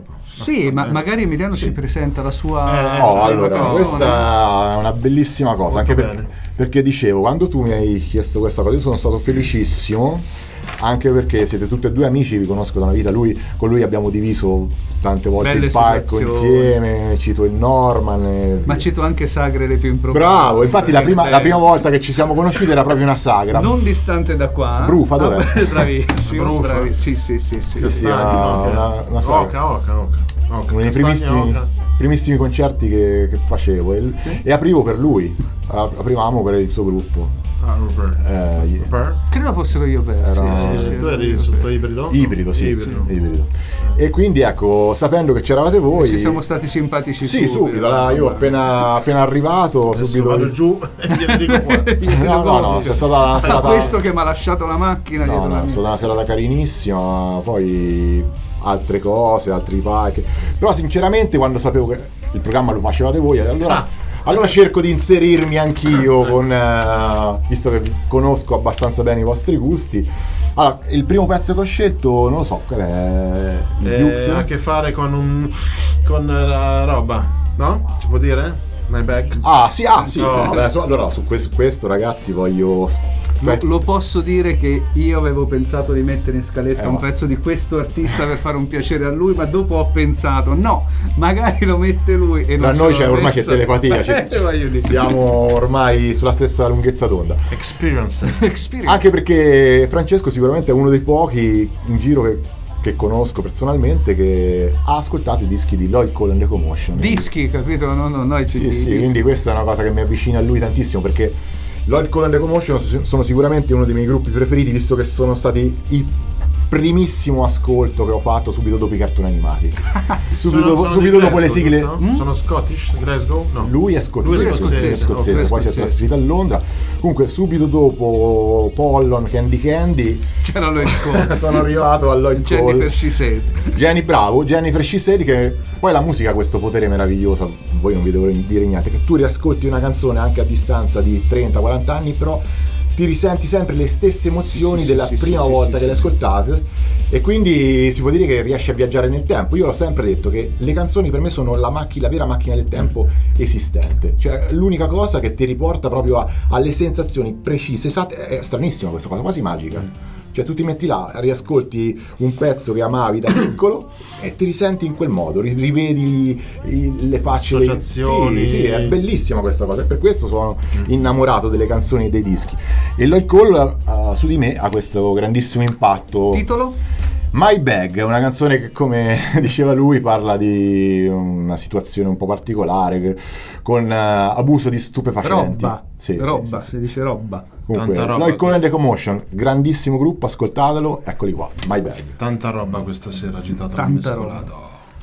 Sì, ma Eh. magari Emiliano Sì. ci presenta la sua... Eh, Oh, sì, allora, una cosa. questa è una bellissima cosa, Molto anche per- bene. perché dicevo, quando tu mi hai chiesto questa cosa, io sono stato felicissimo, anche perché siete tutti e due amici, vi conosco da una vita, lui, con lui abbiamo diviso tante volte Belle il palco situazioni. insieme, cito il Norman. e- Ma cito anche sagre le più improbabili. Bravo, infatti la prima, Eh, la prima volta che ci siamo conosciuti era proprio una sagra. Non distante da qua. Brufa, dov'è? Ah, bravissimo. Brufa. bravi- Sì, sì, sì, sì. Sì, sì, Castagni, una- no, che- una- una sagra. Oca, oca, oca. Oca, Uno dei Castagni, primissimi, oca. primissimi concerti che, che facevo e, e aprivo per lui, aprivamo per il suo gruppo. Ah, Rupert. Eh, Rupert? Credo fossero io per. Era- Sì, sì, sì, Tu eri ero sotto per. ibrido? Ibrido, sì, Ibrido. ibrido. E quindi ecco, sapendo che c'eravate voi, Ci siamo stati simpatici sì, subito, là, io appena, appena arrivato, Adesso subito. vado giù e glielo dico qua. No, no, no, è stata una Ah, serata- questo che mi ha lasciato la macchina No, dietro no, la è mia. stata una serata carinissima, poi altre cose, altri palchi. Però sinceramente quando sapevo che il programma lo facevate voi, allora, Ah. allora cerco di inserirmi anch'io con, eh, visto che vi conosco abbastanza bene i vostri gusti. Allora, il primo pezzo che ho scelto, non lo so, qual è? Il Eh, Dukes? ha a che fare con un con la roba, no? Si può dire? My bag? Ah, sì, ah, sì. No. Vabbè, su- allora su questo, questo, ragazzi, voglio Lo, pezzi- lo posso dire che io avevo pensato di mettere in scaletta Eh, un ma- pezzo di questo artista per fare un piacere a lui, ma dopo ho pensato no, magari lo mette lui e Tra non ce noi l'ho c'è ormai c'è messo. telepatia, ci- Eh, voglio dire. siamo ormai sulla stessa lunghezza d'onda. Experience. Experience. Anche perché Francesco sicuramente è uno dei pochi in giro che, che conosco personalmente che ha ascoltato i dischi di Lloyd Cole and the Commotion. Dischi, capito? No, no, noi ci Sì, sì, quindi questa è una cosa che mi avvicina a lui tantissimo perché Lloyd Cole and the Commotion sono sicuramente uno dei miei gruppi preferiti visto che sono stati i primissimo ascolto che ho fatto subito dopo i cartoni animati. Subito, Sono- dopo, sono subito di dopo le Glasgow, sigle. giusto? Mm? Sono Scottish? Glasgow? No. Lui è scozzese, Lui è scozzese, lui è scozzese, ok, poi si è scozzese. trasferito a Londra. Comunque subito dopo Pollon, Candy Candy c'era Lloyd Cole. sono arrivato a Lloyd Cole. Jennifer She Said. Jenny, bravo, Jennifer She Said, che poi la musica ha questo potere meraviglioso, voi non vi devo dire niente, che tu riascolti una canzone anche a distanza di trenta quaranta anni, però ti risenti sempre le stesse emozioni Sì, sì, della sì, sì, prima sì, volta sì, che le sì. ascoltate e quindi si può dire che riesci a viaggiare nel tempo. Io l'ho sempre detto che le canzoni per me sono la, macchina, la vera macchina del tempo esistente, cioè l'unica cosa che ti riporta proprio a- alle sensazioni precise, esatte. È stranissima questa cosa, quasi magica. Cioè tu ti metti là, riascolti un pezzo che amavi da piccolo e ti risenti in quel modo, ri- rivedi i- le facce dei... Associazioni. Sì, sì, è bellissima questa cosa e per questo sono innamorato delle canzoni e dei dischi. E Lloyd Cole uh, su di me ha questo grandissimo impatto. Titolo? My Bag è una canzone che, come diceva lui, parla di una situazione un po' particolare che- con uh, abuso di stupefacenti. Roba. Sì, sì, roba, sì, sì. si dice roba. Comunque, Tanta roba Lloyd Cole and the questa. Commotion, grandissimo gruppo, ascoltatelo, eccoli qua, My Bag. Tanta roba questa sera agitata nel Tanta mescolato.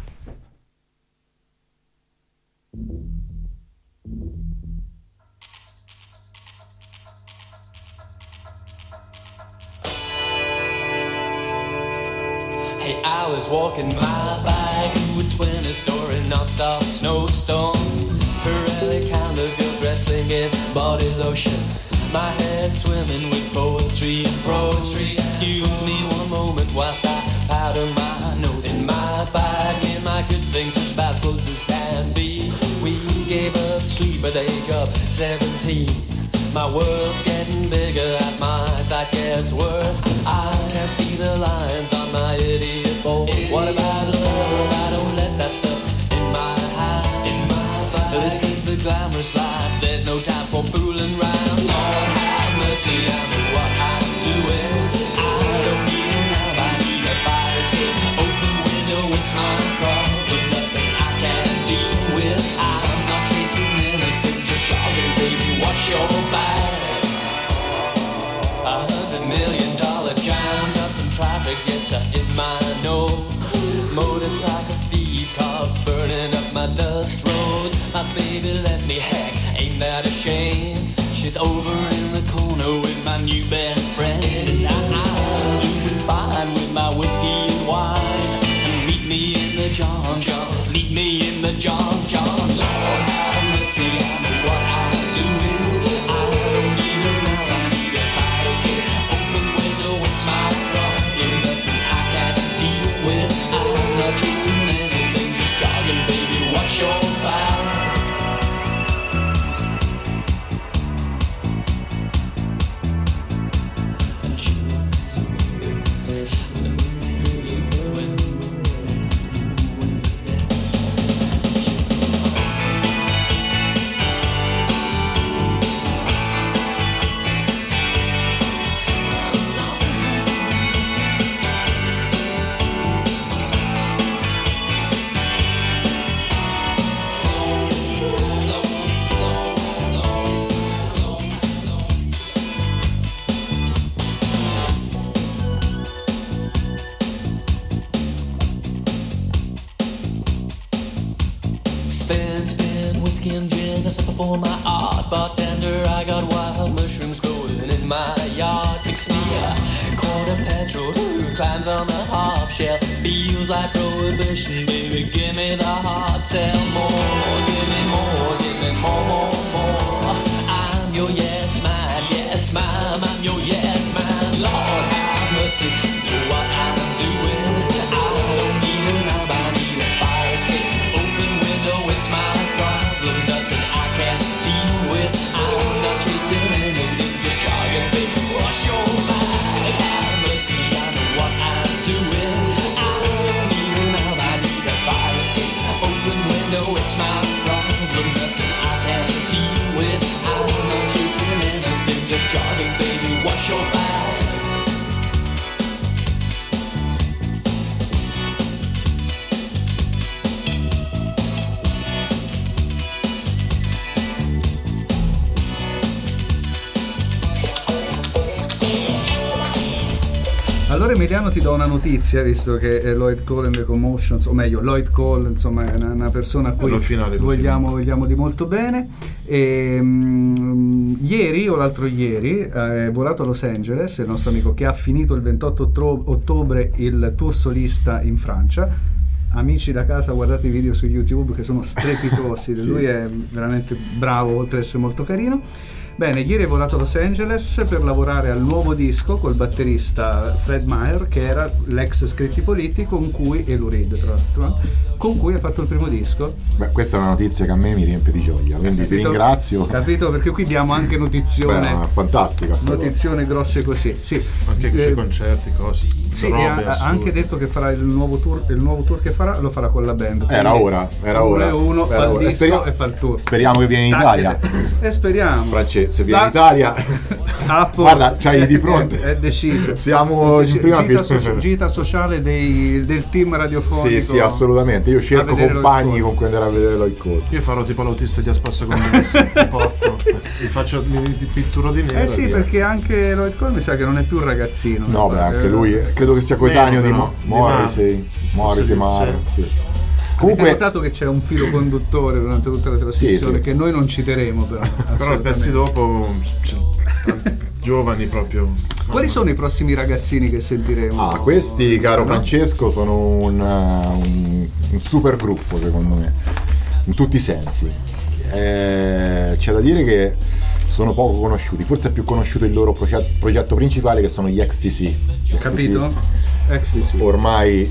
Hey, I was walking my bike through a twenty-story non-stop snowstorm. Pirelli kind of girls wrestling in body lotion. My head swimming with poetry and poetry. Excuse me one moment whilst I powder my nose. In my bag, in my good things, just about as close as can be. We gave up sleep at the age of seventeen. My world's getting bigger as my sight gets worse. I can't see the lines on my idiot board. What about love? I don't let that stuff in my heart, in my body. This is the glamorous life. There's no time for fooling around. Lord have mercy, I know what I'm doing. I don't need a knife, I need a fire escape. Open window, it's my problem. Nothing I can deal with. I'm not chasing anything, just jogging, baby. Watch your back. A hundred million dollar jam, got some traffic, yes, sir, in my nose. Motorcycle speed cops burning up my dust roads. My baby let me hack, ain't that a shame? She's over in the corner with my new the John John, leave me in the John John. Lord have mercy, I know what I'm doing. I don't need her now, I need a fire escape. Open window, it's my problem, nothing I can't deal with. I'm not chasing anything, just jogging, baby, watch your back. Spin, spin, whiskey and gin, a supper for my art. Bartender, I got wild mushrooms growing in my yard. Fix me a quart of petrol, who climbs on the half shell. Feels like prohibition, baby, give me the hard sell. More, give me more, give me more, more, more. I'm your yes man, yes man, I'm your yes man. Lord have mercy, know what I'm doing. I don't need a knob, I need a fire escape. It's my problem, nothing I can deal with. I'm not chasing anything, just jogging, baby. Wash your back, have mercy, I know what I'm doing. I don't need a knob, I need a fire escape. Open window, it's my problem, nothing I can deal with. I'm not chasing anything, just jogging, baby. Wash your back. Allora Emiliano ti do una notizia, visto che è Lloyd Cole and the Commotions, o meglio Lloyd Cole, insomma, è una, una persona a cui finale, vogliamo, vogliamo di molto bene. E, um, ieri o l'altro ieri è volato a Los Angeles il nostro amico che ha finito il ventotto ottobre il tour solista in Francia. Amici da casa, guardate i video su YouTube che sono strepitosi. Sì. Lui è veramente bravo, oltre ad essere molto carino. Bene, ieri è volato a Los Angeles per lavorare al nuovo disco col batterista Fred Meyer, che era l'ex Scritti Politti, con cui, e Lou Reed tra l'altro, con cui ha fatto il primo disco. Beh, questa è una notizia che a me mi riempie di gioia, quindi Capito? ti ringrazio. Capito? Perché qui diamo anche notizione. Beh, no, fantastica sta notizione cosa. grosse così. Sì. Anche Eh, sui concerti, cose. Sì, robe e ha, ha assurde. anche detto che farà il nuovo tour, il nuovo tour che farà lo farà con la band. Era Quindi ora, era uno ora. e uno Era fa il ora. E disco speriamo- e fa il tour. Speriamo che viene in Italia. E speriamo. France, se viene in Da- Italia, Apple- guarda, c'hai di è- fronte. È, è deciso. Siamo in Gita, prima fila. socia- gita sociale dei- del team radiofonico. Sì, sì, assolutamente. Io cerco vedere Lloyd compagni Cole. con cui andare a vedere Lloyd Cole. Io farò tipo l'autista di Aspasso Connesso, mi porto, mi faccio, mi mi pitturo di nero. Eh sì, via. perché anche Lloyd Cole mi sa che non è più un ragazzino. No, beh, anche Eh, lui, credo che sia coetaneo di, Meno, Mo- però, di Morrissey. Mar- Morrissey, forse Mar. sì. Sì. Avete Comunque, notato che c'è un filo conduttore durante tutta la trasmissione Sì, sì. che noi non citeremo però. Però i assolutamente. pezzi dopo, c'è tanti giovani proprio. Quali sono i prossimi ragazzini che sentiremo? ah, questi, caro No? Francesco, sono un, uh, un, un super gruppo, secondo me, in tutti i sensi. Eh, c'è da dire che sono poco conosciuti, forse è più conosciuto il loro progetto, progetto principale, che sono gli X T C. Gli X T C Capito? X T C. ormai.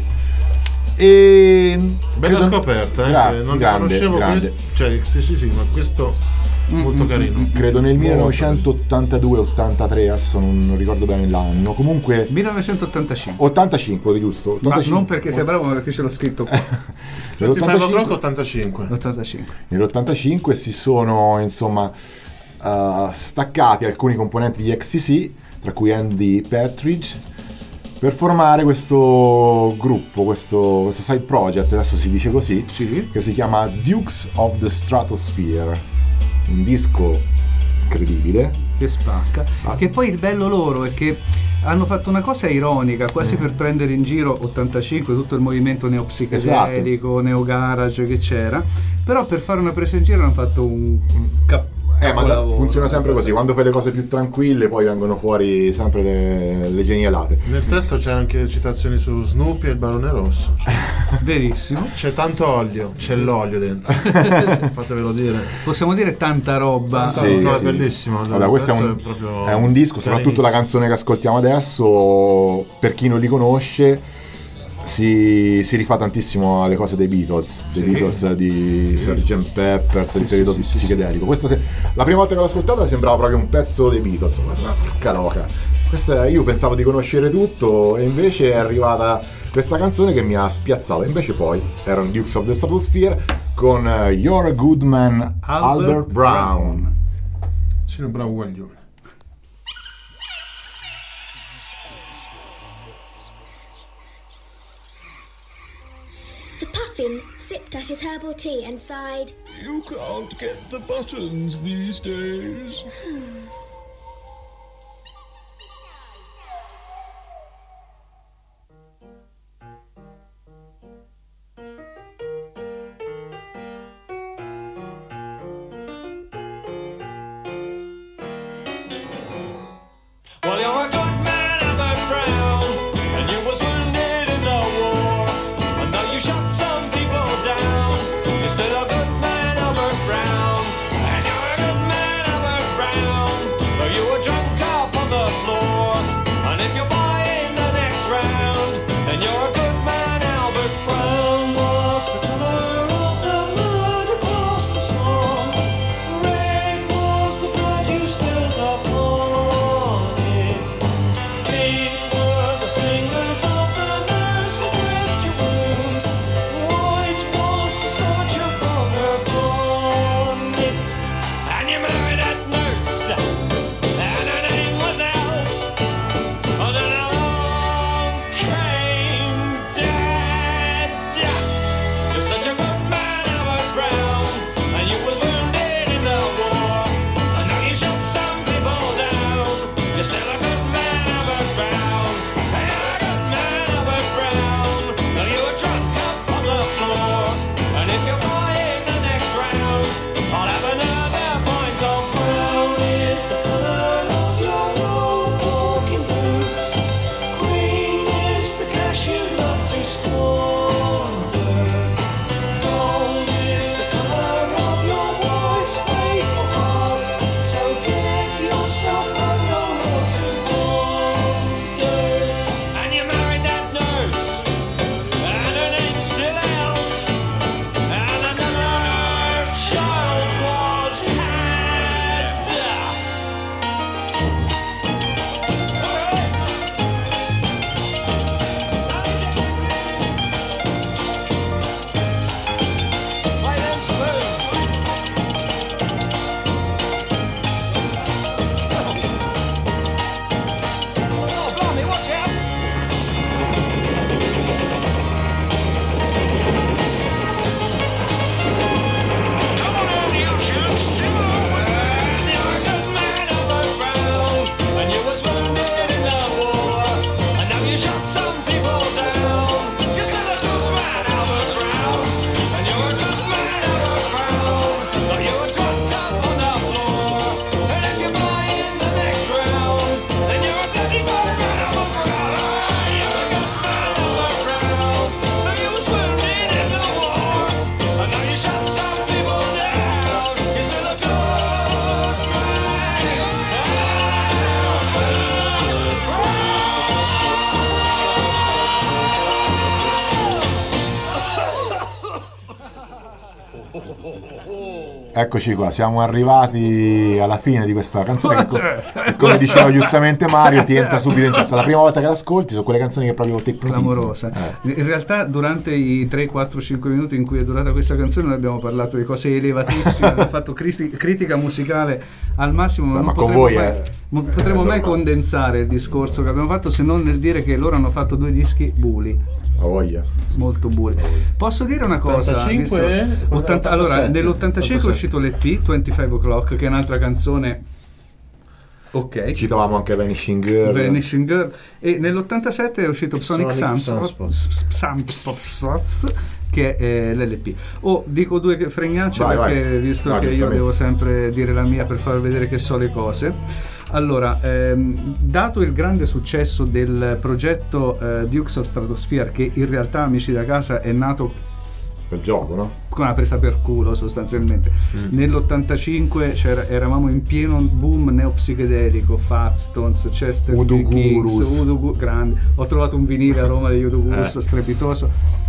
E Bella credo- scoperta, eh, Grazie, che non grande, conoscevo grande. questo. Cioè, sì, sì, sì, ma questo molto mm, carino. Credo nel Molto millenovecentottantadue ottantatré, adesso non, non ricordo bene l'anno. Comunque millenovecentottantacinque. ottantacinque, giusto? Ma ottantacinque. non perché sei bravo, ma perché ce l'ho scritto qua. ventinove o'clock ottantacinque. ottantacinque. Nell'ottantacinque si sono insomma uh, staccati alcuni componenti di X T C, tra cui Andy Partridge, per formare questo gruppo, questo, questo side project, adesso si dice così, Sì. che si chiama Dukes of the Stratosphere, un disco incredibile. Che spacca. Ah. Che poi il bello loro è che hanno fatto una cosa ironica, quasi Mm. per prendere in giro ottantacinque tutto il movimento neopsichedelico, Esatto. neogarage che c'era, però per fare una presa in giro hanno fatto un, un cap- Eh, ma da- capolavoro. funziona sempre così, quando fai le cose più tranquille poi vengono fuori sempre le, le genialate. Nel testo c'è anche citazioni su Snoopy e il Barone Rosso. Verissimo. C'è tanto olio, c'è l'olio dentro. Fatevelo dire. Possiamo dire tanta roba. Sì, no, sì. è bellissimo. Vabbè, questo è un, proprio è un disco, soprattutto la dall'inizio. canzone che ascoltiamo adesso, per chi non li conosce, si, si rifà tantissimo alle cose dei Beatles, dei Sì. Beatles di sergeant Pepper, Sì, del periodo sì, sì, psichedelico. Questa se- la prima volta che l'ho ascoltata sembrava proprio un pezzo dei Beatles, ma porca loca. Questa, io pensavo di conoscere tutto e invece è arrivata questa canzone che mi ha spiazzato. Invece poi erano Dukes of the Stratosphere con uh, You're a Good Man, Albert, Albert Brown. Sì, un bravo guaglione. The puffin sipped at his herbal tea and sighed. You can't get the buttons these days. Well, you're a good man, Albert Brown, and you was wounded in the war. And though you shot some people down, you're still a good man, Albert Brown. And you're a good man, Albert Brown, though you were drunk up on the floor. And if you buy in the next round, then you're a good man, Albert Brown. Was the color of the mud across the song? Red was the blood you spilled upon it. Green were the fingers of the nurse who dressed your wound. White was the starch upon her bonnet. And you married that nurse, and her name was Alice. And then along came Dad. You're such a good man, Albert Brown, and you was wounded in the war. And now you shot some people down. You're still a good man, Albert Brown. And you're a good man, Albert Brown, though you were drunk up on the floor. And if you're buying the next round, I'll have another point of brown. Is the color of your old walking boots. Green is the cash you love to squander. Gold is the color of your wife's faithful heart. So get yourself a lower to wander. And you married that nurse, and her name's still Alice. And another child was had. Play them spoons. Oh, blimey, watch out! Come on over, you chaps, sing along with me. And you're a good man, Albert Brown, and you was wounded in the war. And now you shot some people down. You're still a good man, Albert Brown, and you're a good man, Albert Brown, though you were drunk up on the floor. And if you buy in the next round, then you're a bloody good man, Albert Brown. You're a good man, Albert Brown, though you was wounded in the war. And now you shot some people down. You're still a good man, Eccoci qua, siamo arrivati alla fine di questa canzone che, co- che, come diceva giustamente Mario, ti entra subito in testa. La prima volta che l'ascolti sono quelle canzoni che proprio ti ipnotizzano. Clamorosa. Eh. In realtà durante i tre, quattro, cinque minuti in cui è durata questa canzone noi abbiamo parlato di cose elevatissime, abbiamo fatto cristi- critica musicale al massimo, Beh, non ma con potremmo voi mai, è- non potremmo è mai normale. condensare il discorso che abbiamo fatto se non nel dire che loro hanno fatto due dischi bulli. Ha voglia. Molto bulli. Posso dire una cosa? ottantacinque? Visto- ottanta allora, ottantasette. nell'ottantacinque è uscito l'E P venticinque O'Clock, che è un'altra canzone. Ok. Citavamo anche Vanishing Girl. Vanishing Girl, e nell'ottantasette è uscito Sonic Sonic Sunspots, Sunspots. Sunspots, che è l'L P. Oh, dico due fregnacce Vai, perché vai. visto No, che io giustamente. devo sempre dire la mia per far vedere che so le cose. Allora, ehm, dato il grande successo del progetto eh, Dukes of Stratosphere, che in realtà, amici da casa, è nato Per gioco, no? con una presa per culo sostanzialmente. Mm. Nell'ottantacinque c'era, eravamo in pieno boom neopsichedelico, Fatstones, Chester Voodoo Kings, Gurus. Voodoo Gu- grandi. Ho trovato un vinile a Roma degli Voodoo Gurus Eh. strepitoso.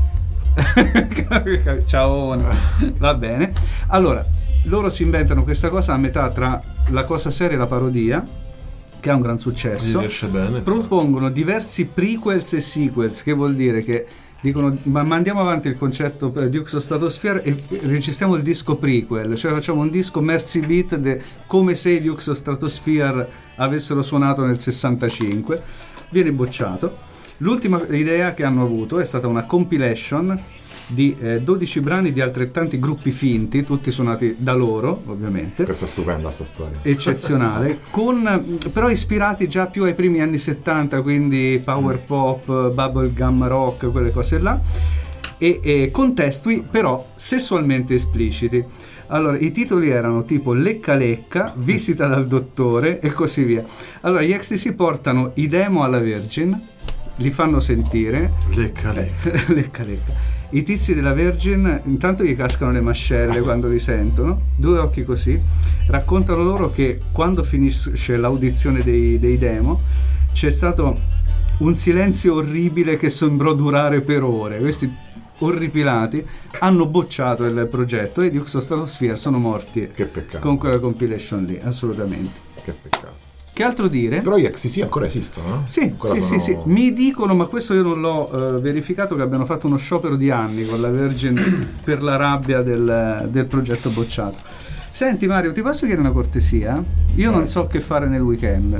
Ciao, va bene. Allora, loro si inventano questa cosa a metà tra la cosa seria e la parodia, che ha un gran Gli successo. riesce bene. Propongono diversi prequels e sequels, che vuol dire che dicono ma mandiamo avanti il concetto per Dukes of Stratosphere e registriamo il disco prequel, cioè facciamo un disco Mercy Beat de, come se i Dukes of Stratosphere avessero suonato nel sessantacinque. Viene bocciato. L'ultima idea che hanno avuto è stata una compilation di eh, dodici brani di altrettanti gruppi finti, tutti suonati da loro, ovviamente. Questa è stupenda sta storia. Eccezionale, con, però ispirati già più ai primi anni settanta, quindi power pop, bubblegum rock, quelle cose là, e, e con testi però sessualmente espliciti. Allora, i titoli erano tipo Lecca Lecca, Visita dal dottore e così via. Allora, gli X T C portano i demo alla Virgin, li fanno sentire. Lecca, lecca. Lecca Lecca. I tizi della Virgin intanto gli cascano le mascelle quando li sentono, due occhi così. Raccontano loro che quando finisce l'audizione dei, dei demo c'è stato un silenzio orribile che sembrò durare per ore. Questi orripilati hanno bocciato il progetto e i Dukes of Stratosphere sono morti Che peccato. con quella compilation lì, assolutamente. Che peccato. Che altro dire? Però gli X T C ancora esistono, no? Sì, Ancora sì, sono- sì, sì, mi dicono, ma questo io non l'ho eh, verificato, che abbiano fatto uno sciopero di anni con la Virgin per la rabbia del, del progetto bocciato. Senti Mario, ti posso chiedere una cortesia? Io non so che fare nel weekend.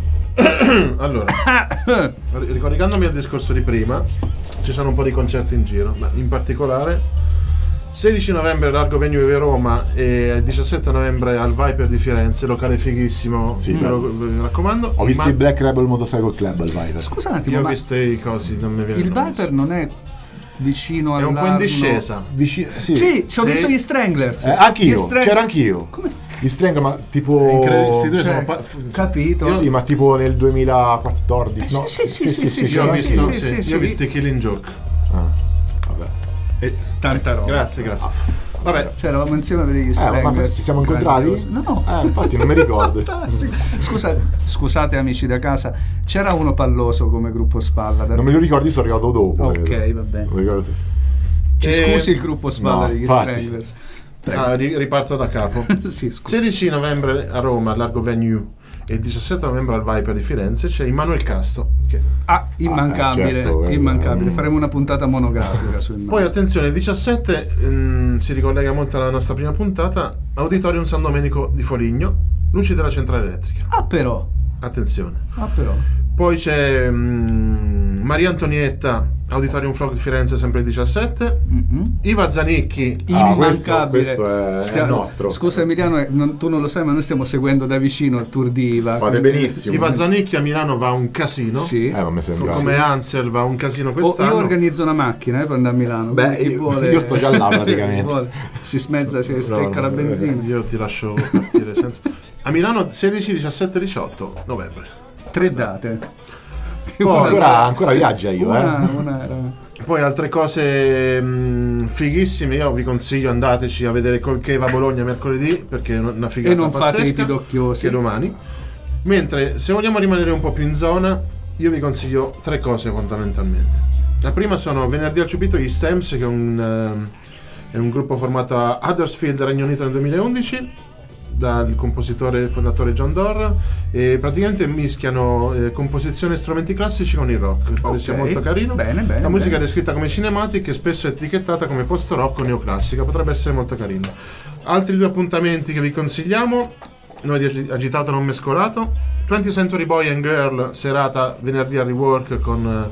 Allora, ri- ricollegandomi al discorso di prima, ci sono un po' di concerti in giro, ma in particolare sedici novembre Largo Venue di Roma e il diciassette novembre al Viper di Firenze, locale fighissimo, Sì, ve lo ve lo raccomando. Ho visto Ma il Black Rebel Motorcycle Club al Viper. Scusa un attimo, io ho ma visto i cosi, non mi viene il nome. Viper non è vicino È al un po' in discesa. Vicino, sì. Sì, ci ho Sì. visto gli Stranglers. Eh, anch'io, Gli Strang- c'era anch'io. Come? Gli Strang, ma È tipo... incredibile, sti due Cioè, sono pa- f- capito? Sì, ma tipo nel duemilaquattordici. Eh, no? sì, sì, sì, sì, Io ho sì, visto, sì, sì, sì, io sì. ho visto i Killing Joke. Ah, vabbè. E- Tanta roba. Grazie, grazie. Vabbè, Cioè, eravamo insieme a vedere gli Eh, ma Stranglers. ci siamo Grandi incontrati? cose. No. Eh, infatti non mi ricordo. Fantastico. Scusa, scusate amici da casa, c'era uno palloso come gruppo Spalla? da- Non me lo ricordo, io sono arrivato dopo. Ok, credo. va bene. Non mi ricordo. Ci Eh, scusi il gruppo Spalla no, degli infatti. Stranglers. Prego. ah, ri- riparto da capo. Sì, scusa. sedici novembre a Roma, al Largo Venue, e il diciassette novembre al Viper di Firenze c'è Immanuel Casto. Che... Ah, immancabile, Ah, certo, immancabile. eh, Faremo una puntata monografica su Poi Immanuel. attenzione, il diciassette mm, si ricollega molto alla nostra prima puntata, Auditorium San Domenico di Foligno, luci della centrale elettrica. Ah però, Attenzione. ah però. Poi c'è mm, Maria Antonietta, Auditorium Flock di Firenze, sempre il diciassette. Mm-mm. Iva Zanicchi, Ah, questo- Immancabile. questo è- è Stia- nostro. Scusa Emiliano, eh, non- tu non lo sai, ma noi stiamo seguendo da vicino il tour di Iva. Fate Quindi- benissimo. Iva Zanicchi a Milano va un casino. Sì. Eh, ma mi sembra. Come Ansel va un casino O- quest'anno. io organizzo una macchina eh, per andare a Milano. Beh, quindi chi io- vuole- io sto già là praticamente. chi vuole, si smezza, si No, stecca la no, benzina. Io ti lascio partire senza... A Milano sedici, diciassette, diciotto novembre. Tre date. Poi- Ancora, ancora viaggia io, Una, eh. una era... Poi altre cose mh, fighissime, io vi consiglio, andateci a vedere Col Cave a Bologna mercoledì, perché è una figata E non fate pazzesca, i pidocchiosi. che domani. Mentre se vogliamo rimanere un po' più in zona, io vi consiglio tre cose fondamentalmente. La prima sono venerdì al Ciupito gli Stems, che è un, ehm, è un gruppo formato a Huddersfield, Regno Unito, nel duemilaundici, dal compositore e fondatore John Dorr, e praticamente mischiano eh, composizione e strumenti classici con il rock. Pare sia Ok, molto carino. bene, bene, La musica bene. è descritta come cinematic e spesso è etichettata come post-rock o neoclassica, potrebbe essere molto carino. Altri due appuntamenti che vi consigliamo: noi di Agi- Agitato Non Mescolato, twentieth Century Boy and Girl, serata venerdì al Rework con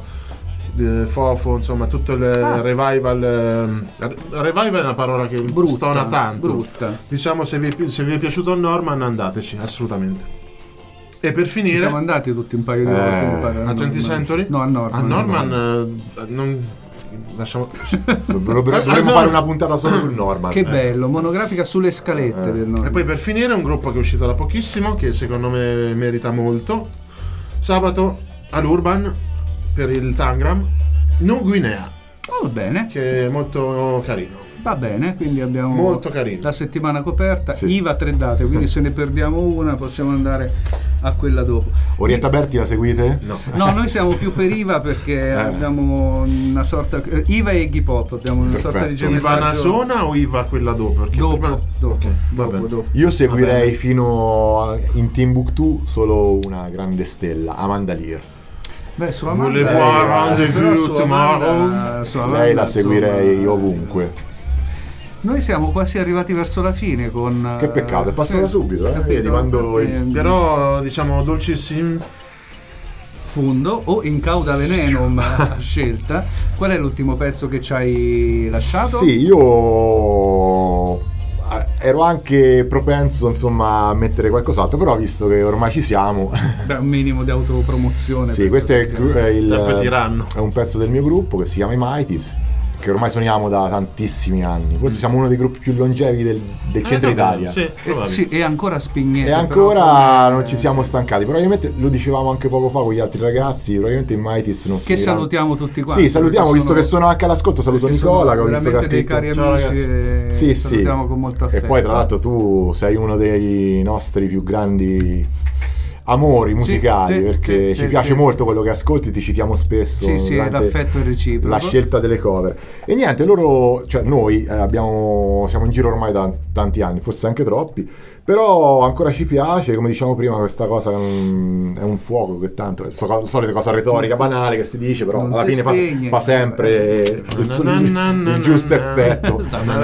eh, Fofo, insomma tutto il Ah. revival. eh, revival è una parola che Brutta, stona tanto. brutta. Diciamo, se vi, se vi è piaciuto il Norman, andateci assolutamente. E per Ci finire, siamo andati tutti un paio di Eh, volte. mi pare, a al twentieth Norman. Century? No, al Norman. A Norman, eh, non- lasciamo... Dovremmo dovremmo fare una puntata solo sul Norman. Che bello, monografica sulle scalette Eh. del Norman. E poi per finire un gruppo che è uscito da pochissimo, che secondo me merita molto. Sabato all'Urban per il Tangram, No Guinea, Oh, va bene, che è molto carino. va bene, quindi abbiamo Molto carino. la settimana coperta, Sì. I V A tre date, quindi se ne perdiamo una possiamo andare a quella dopo. Orietta Berti la seguite? No. No, noi siamo più per I V A perché abbiamo una sorta eh, I V A e Iggy Pop, abbiamo una sorta di Perfetto. Iva gemellaggio. Nasona o Iva quella dopo? Perché Dopo, prima... dopo, Ok, va dopo, bene. dopo. Io Va seguirei bene. fino a- in Timbuktu solo una grande stella, Amanda Lear. Beh, su Amanda, Volevo eh, a rendezvous però su Amanda- tomorrow. su Amanda, Lei la insomma, seguirei ovunque. Noi siamo quasi arrivati verso la fine con... Che peccato, è passata sì, subito, eh, capito? vedi, quando- Eh, Però diciamo Dulcis in Fundo o in cauda venenum a scelta. Qual è l'ultimo pezzo che ci hai lasciato? Sì, io eh, ero anche propenso insomma a mettere qualcos'altro, però visto che ormai ci siamo, Beh, un minimo di autopromozione. sì, penso questo è, che il, sia. gru- è il- Sempre tiranno. è un pezzo del mio gruppo che si chiama I Mighties, che ormai suoniamo da tantissimi anni. Forse siamo uno dei gruppi più longevi del, del centro Eh, Italia. Sì, Eh, probabile. sì, e ancora Spignetti. E però ancora come- non ci siamo stancati. Probabilmente lo dicevamo anche poco fa con gli altri ragazzi. Probabilmente i Mighties non Che finiranno. salutiamo tutti quanti. Sì, salutiamo, perché visto che sono anche all'ascolto. Saluto perché Nicola, sono che ho visto che ha veramente dei scritto. cari Ciao, amici. ragazzi. E Sì, salutiamo sì. con molto E affetto. poi, tra l'altro, tu sei uno dei nostri più grandi amori musicali, sì, perché sì, ci sì, piace sì. molto quello che ascolti, ti citiamo spesso Sì, sì, durante l'affetto è reciproco. la scelta delle cover. E niente, loro, cioè noi eh, abbiamo, siamo in giro ormai da tanti anni, forse anche troppi, però ancora ci piace, come diciamo prima, questa cosa mm, è un fuoco che tanto, è la so- solita cosa retorica banale che si dice, però Non alla si fine fa, spegne. fa sempre il, il giusto effetto.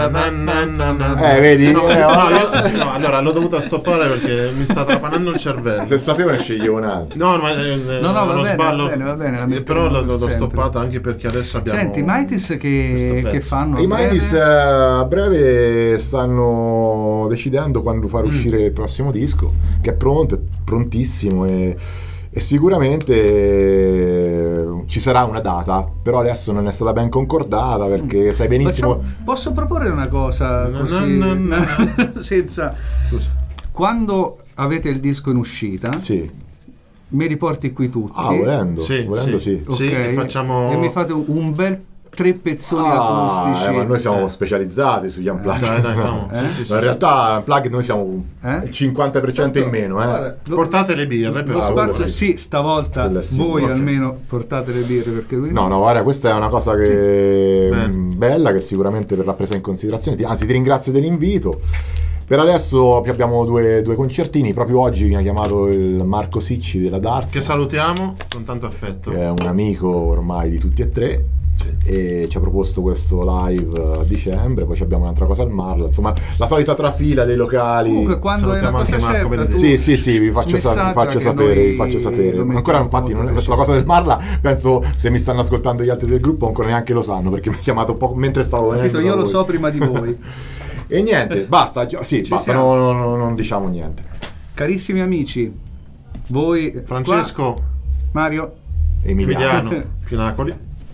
Eh, vedi? No, Eh, no, oh. io- sì, no, allora l'ho dovuto stoppare perché mi sta trapanando il cervello. Se sapevo ne sceglievo un altro. No, ma eh, No, no, va lo bene, sballo. va bene, va bene, la Eh, mettiamo però l'ho, per l'ho sempre. stoppata anche perché adesso abbiamo. Senti, i Mighties questo che, pezzo. che fanno? I a breve? Mighties eh, a breve stanno decidendo quando far uscire il prossimo disco, che è pronto, è prontissimo e, e sicuramente eh, ci sarà una data, però adesso non è stata ben concordata perché sai benissimo. Facciamo- posso proporre una cosa No, così, no, no, no. senza... Scusa. Quando avete il disco in uscita, Sì. mi riporti qui tutti. Ah, volendo, Sì, volendo sì. sì. Ok, Sì, e facciamo- e mi fate un, un bel tre pezzoni Ah, acustici. eh, ma noi siamo specializzati sugli unplugged. Dai, dai, famo. Eh? Sì, sì, sì, Ma in realtà unplugged noi siamo Eh? il cinquanta per cento in meno, eh. Guarda, sì. lo- Portate le birre per lo Ah, favore. spazio, sì. sì, stavolta Quella sì. voi Ok. almeno portate le birre perché lui No, no, guarda, questa è una cosa che Beh. mh, bella che sicuramente verrà presa in considerazione. Ti- Anzi, ti ringrazio dell'invito. Per adesso abbiamo due, due concertini. Proprio oggi mi ha chiamato il Marco Sicci della Darts, Che salutiamo con tanto affetto. che è un amico ormai di tutti e tre. Sì. E ci ha proposto questo live a dicembre. Poi ci abbiamo un'altra cosa al Marla. Insomma, la solita trafila dei locali. Comunque quando è una Salutiamo cosa anche Marco certa Benedetti. tu Sì, sì, sì, vi faccio, sa- vi smessaggia faccio che sapere, noi vi faccio sapere. lo Ancora mettiamo infatti non, molto sulla cosa del Marla, penso se mi stanno ascoltando gli altri del gruppo ancora neanche lo sanno perché mi ha chiamato poco mentre stavo venendo. Capito, io da lo voi. so prima di voi. E niente, basta, gi- sì, Ci basta, siamo. no- no- no- non diciamo niente. Carissimi amici, voi Francesco, qua, Mario, Emiliano. Emiliano, Pinacoli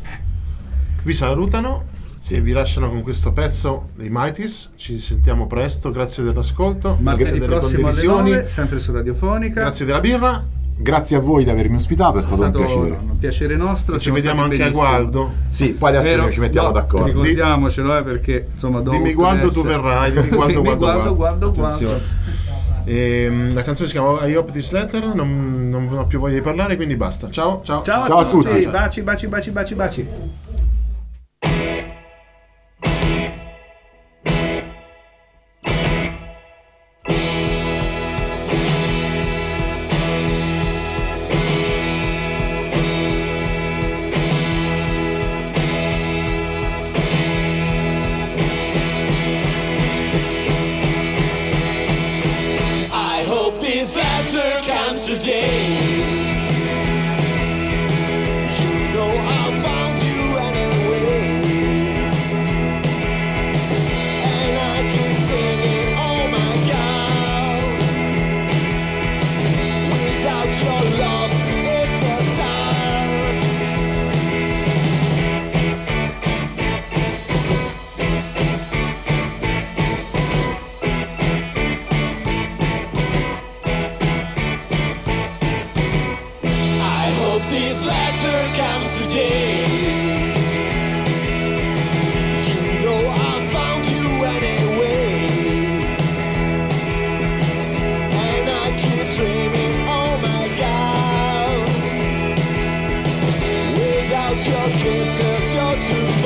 vi salutano Sì. e vi lasciano con questo pezzo dei Mighties. Ci sentiamo presto, grazie dell'ascolto, martedì grazie delle prossimo alle condivisioni, nove, sempre su Radiofonica. grazie della birra. Grazie a voi di avermi ospitato, è È stato, stato un piacere. un piacere nostro. E ci siamo vediamo stati anche a benissimo. Gualdo. Sì, poi adesso Vero? ci mettiamo No, d'accordo. Ricordiamocelo, eh, perché insomma dopo Dimmi tutte Gualdo, le tu essere- verrai. Dimmi Gualdo, Dimmi Gualdo, Gualdo, Gualdo, Attenzione. Gualdo. Ehm, la canzone si chiama I Hope This Letter. Non, non ho più voglia di parlare, quindi basta. Ciao, ciao. Ciao, Ciao a tutti. Baci, baci, baci, baci, baci. I hope this letter comes today. You know I found you your kisses, your two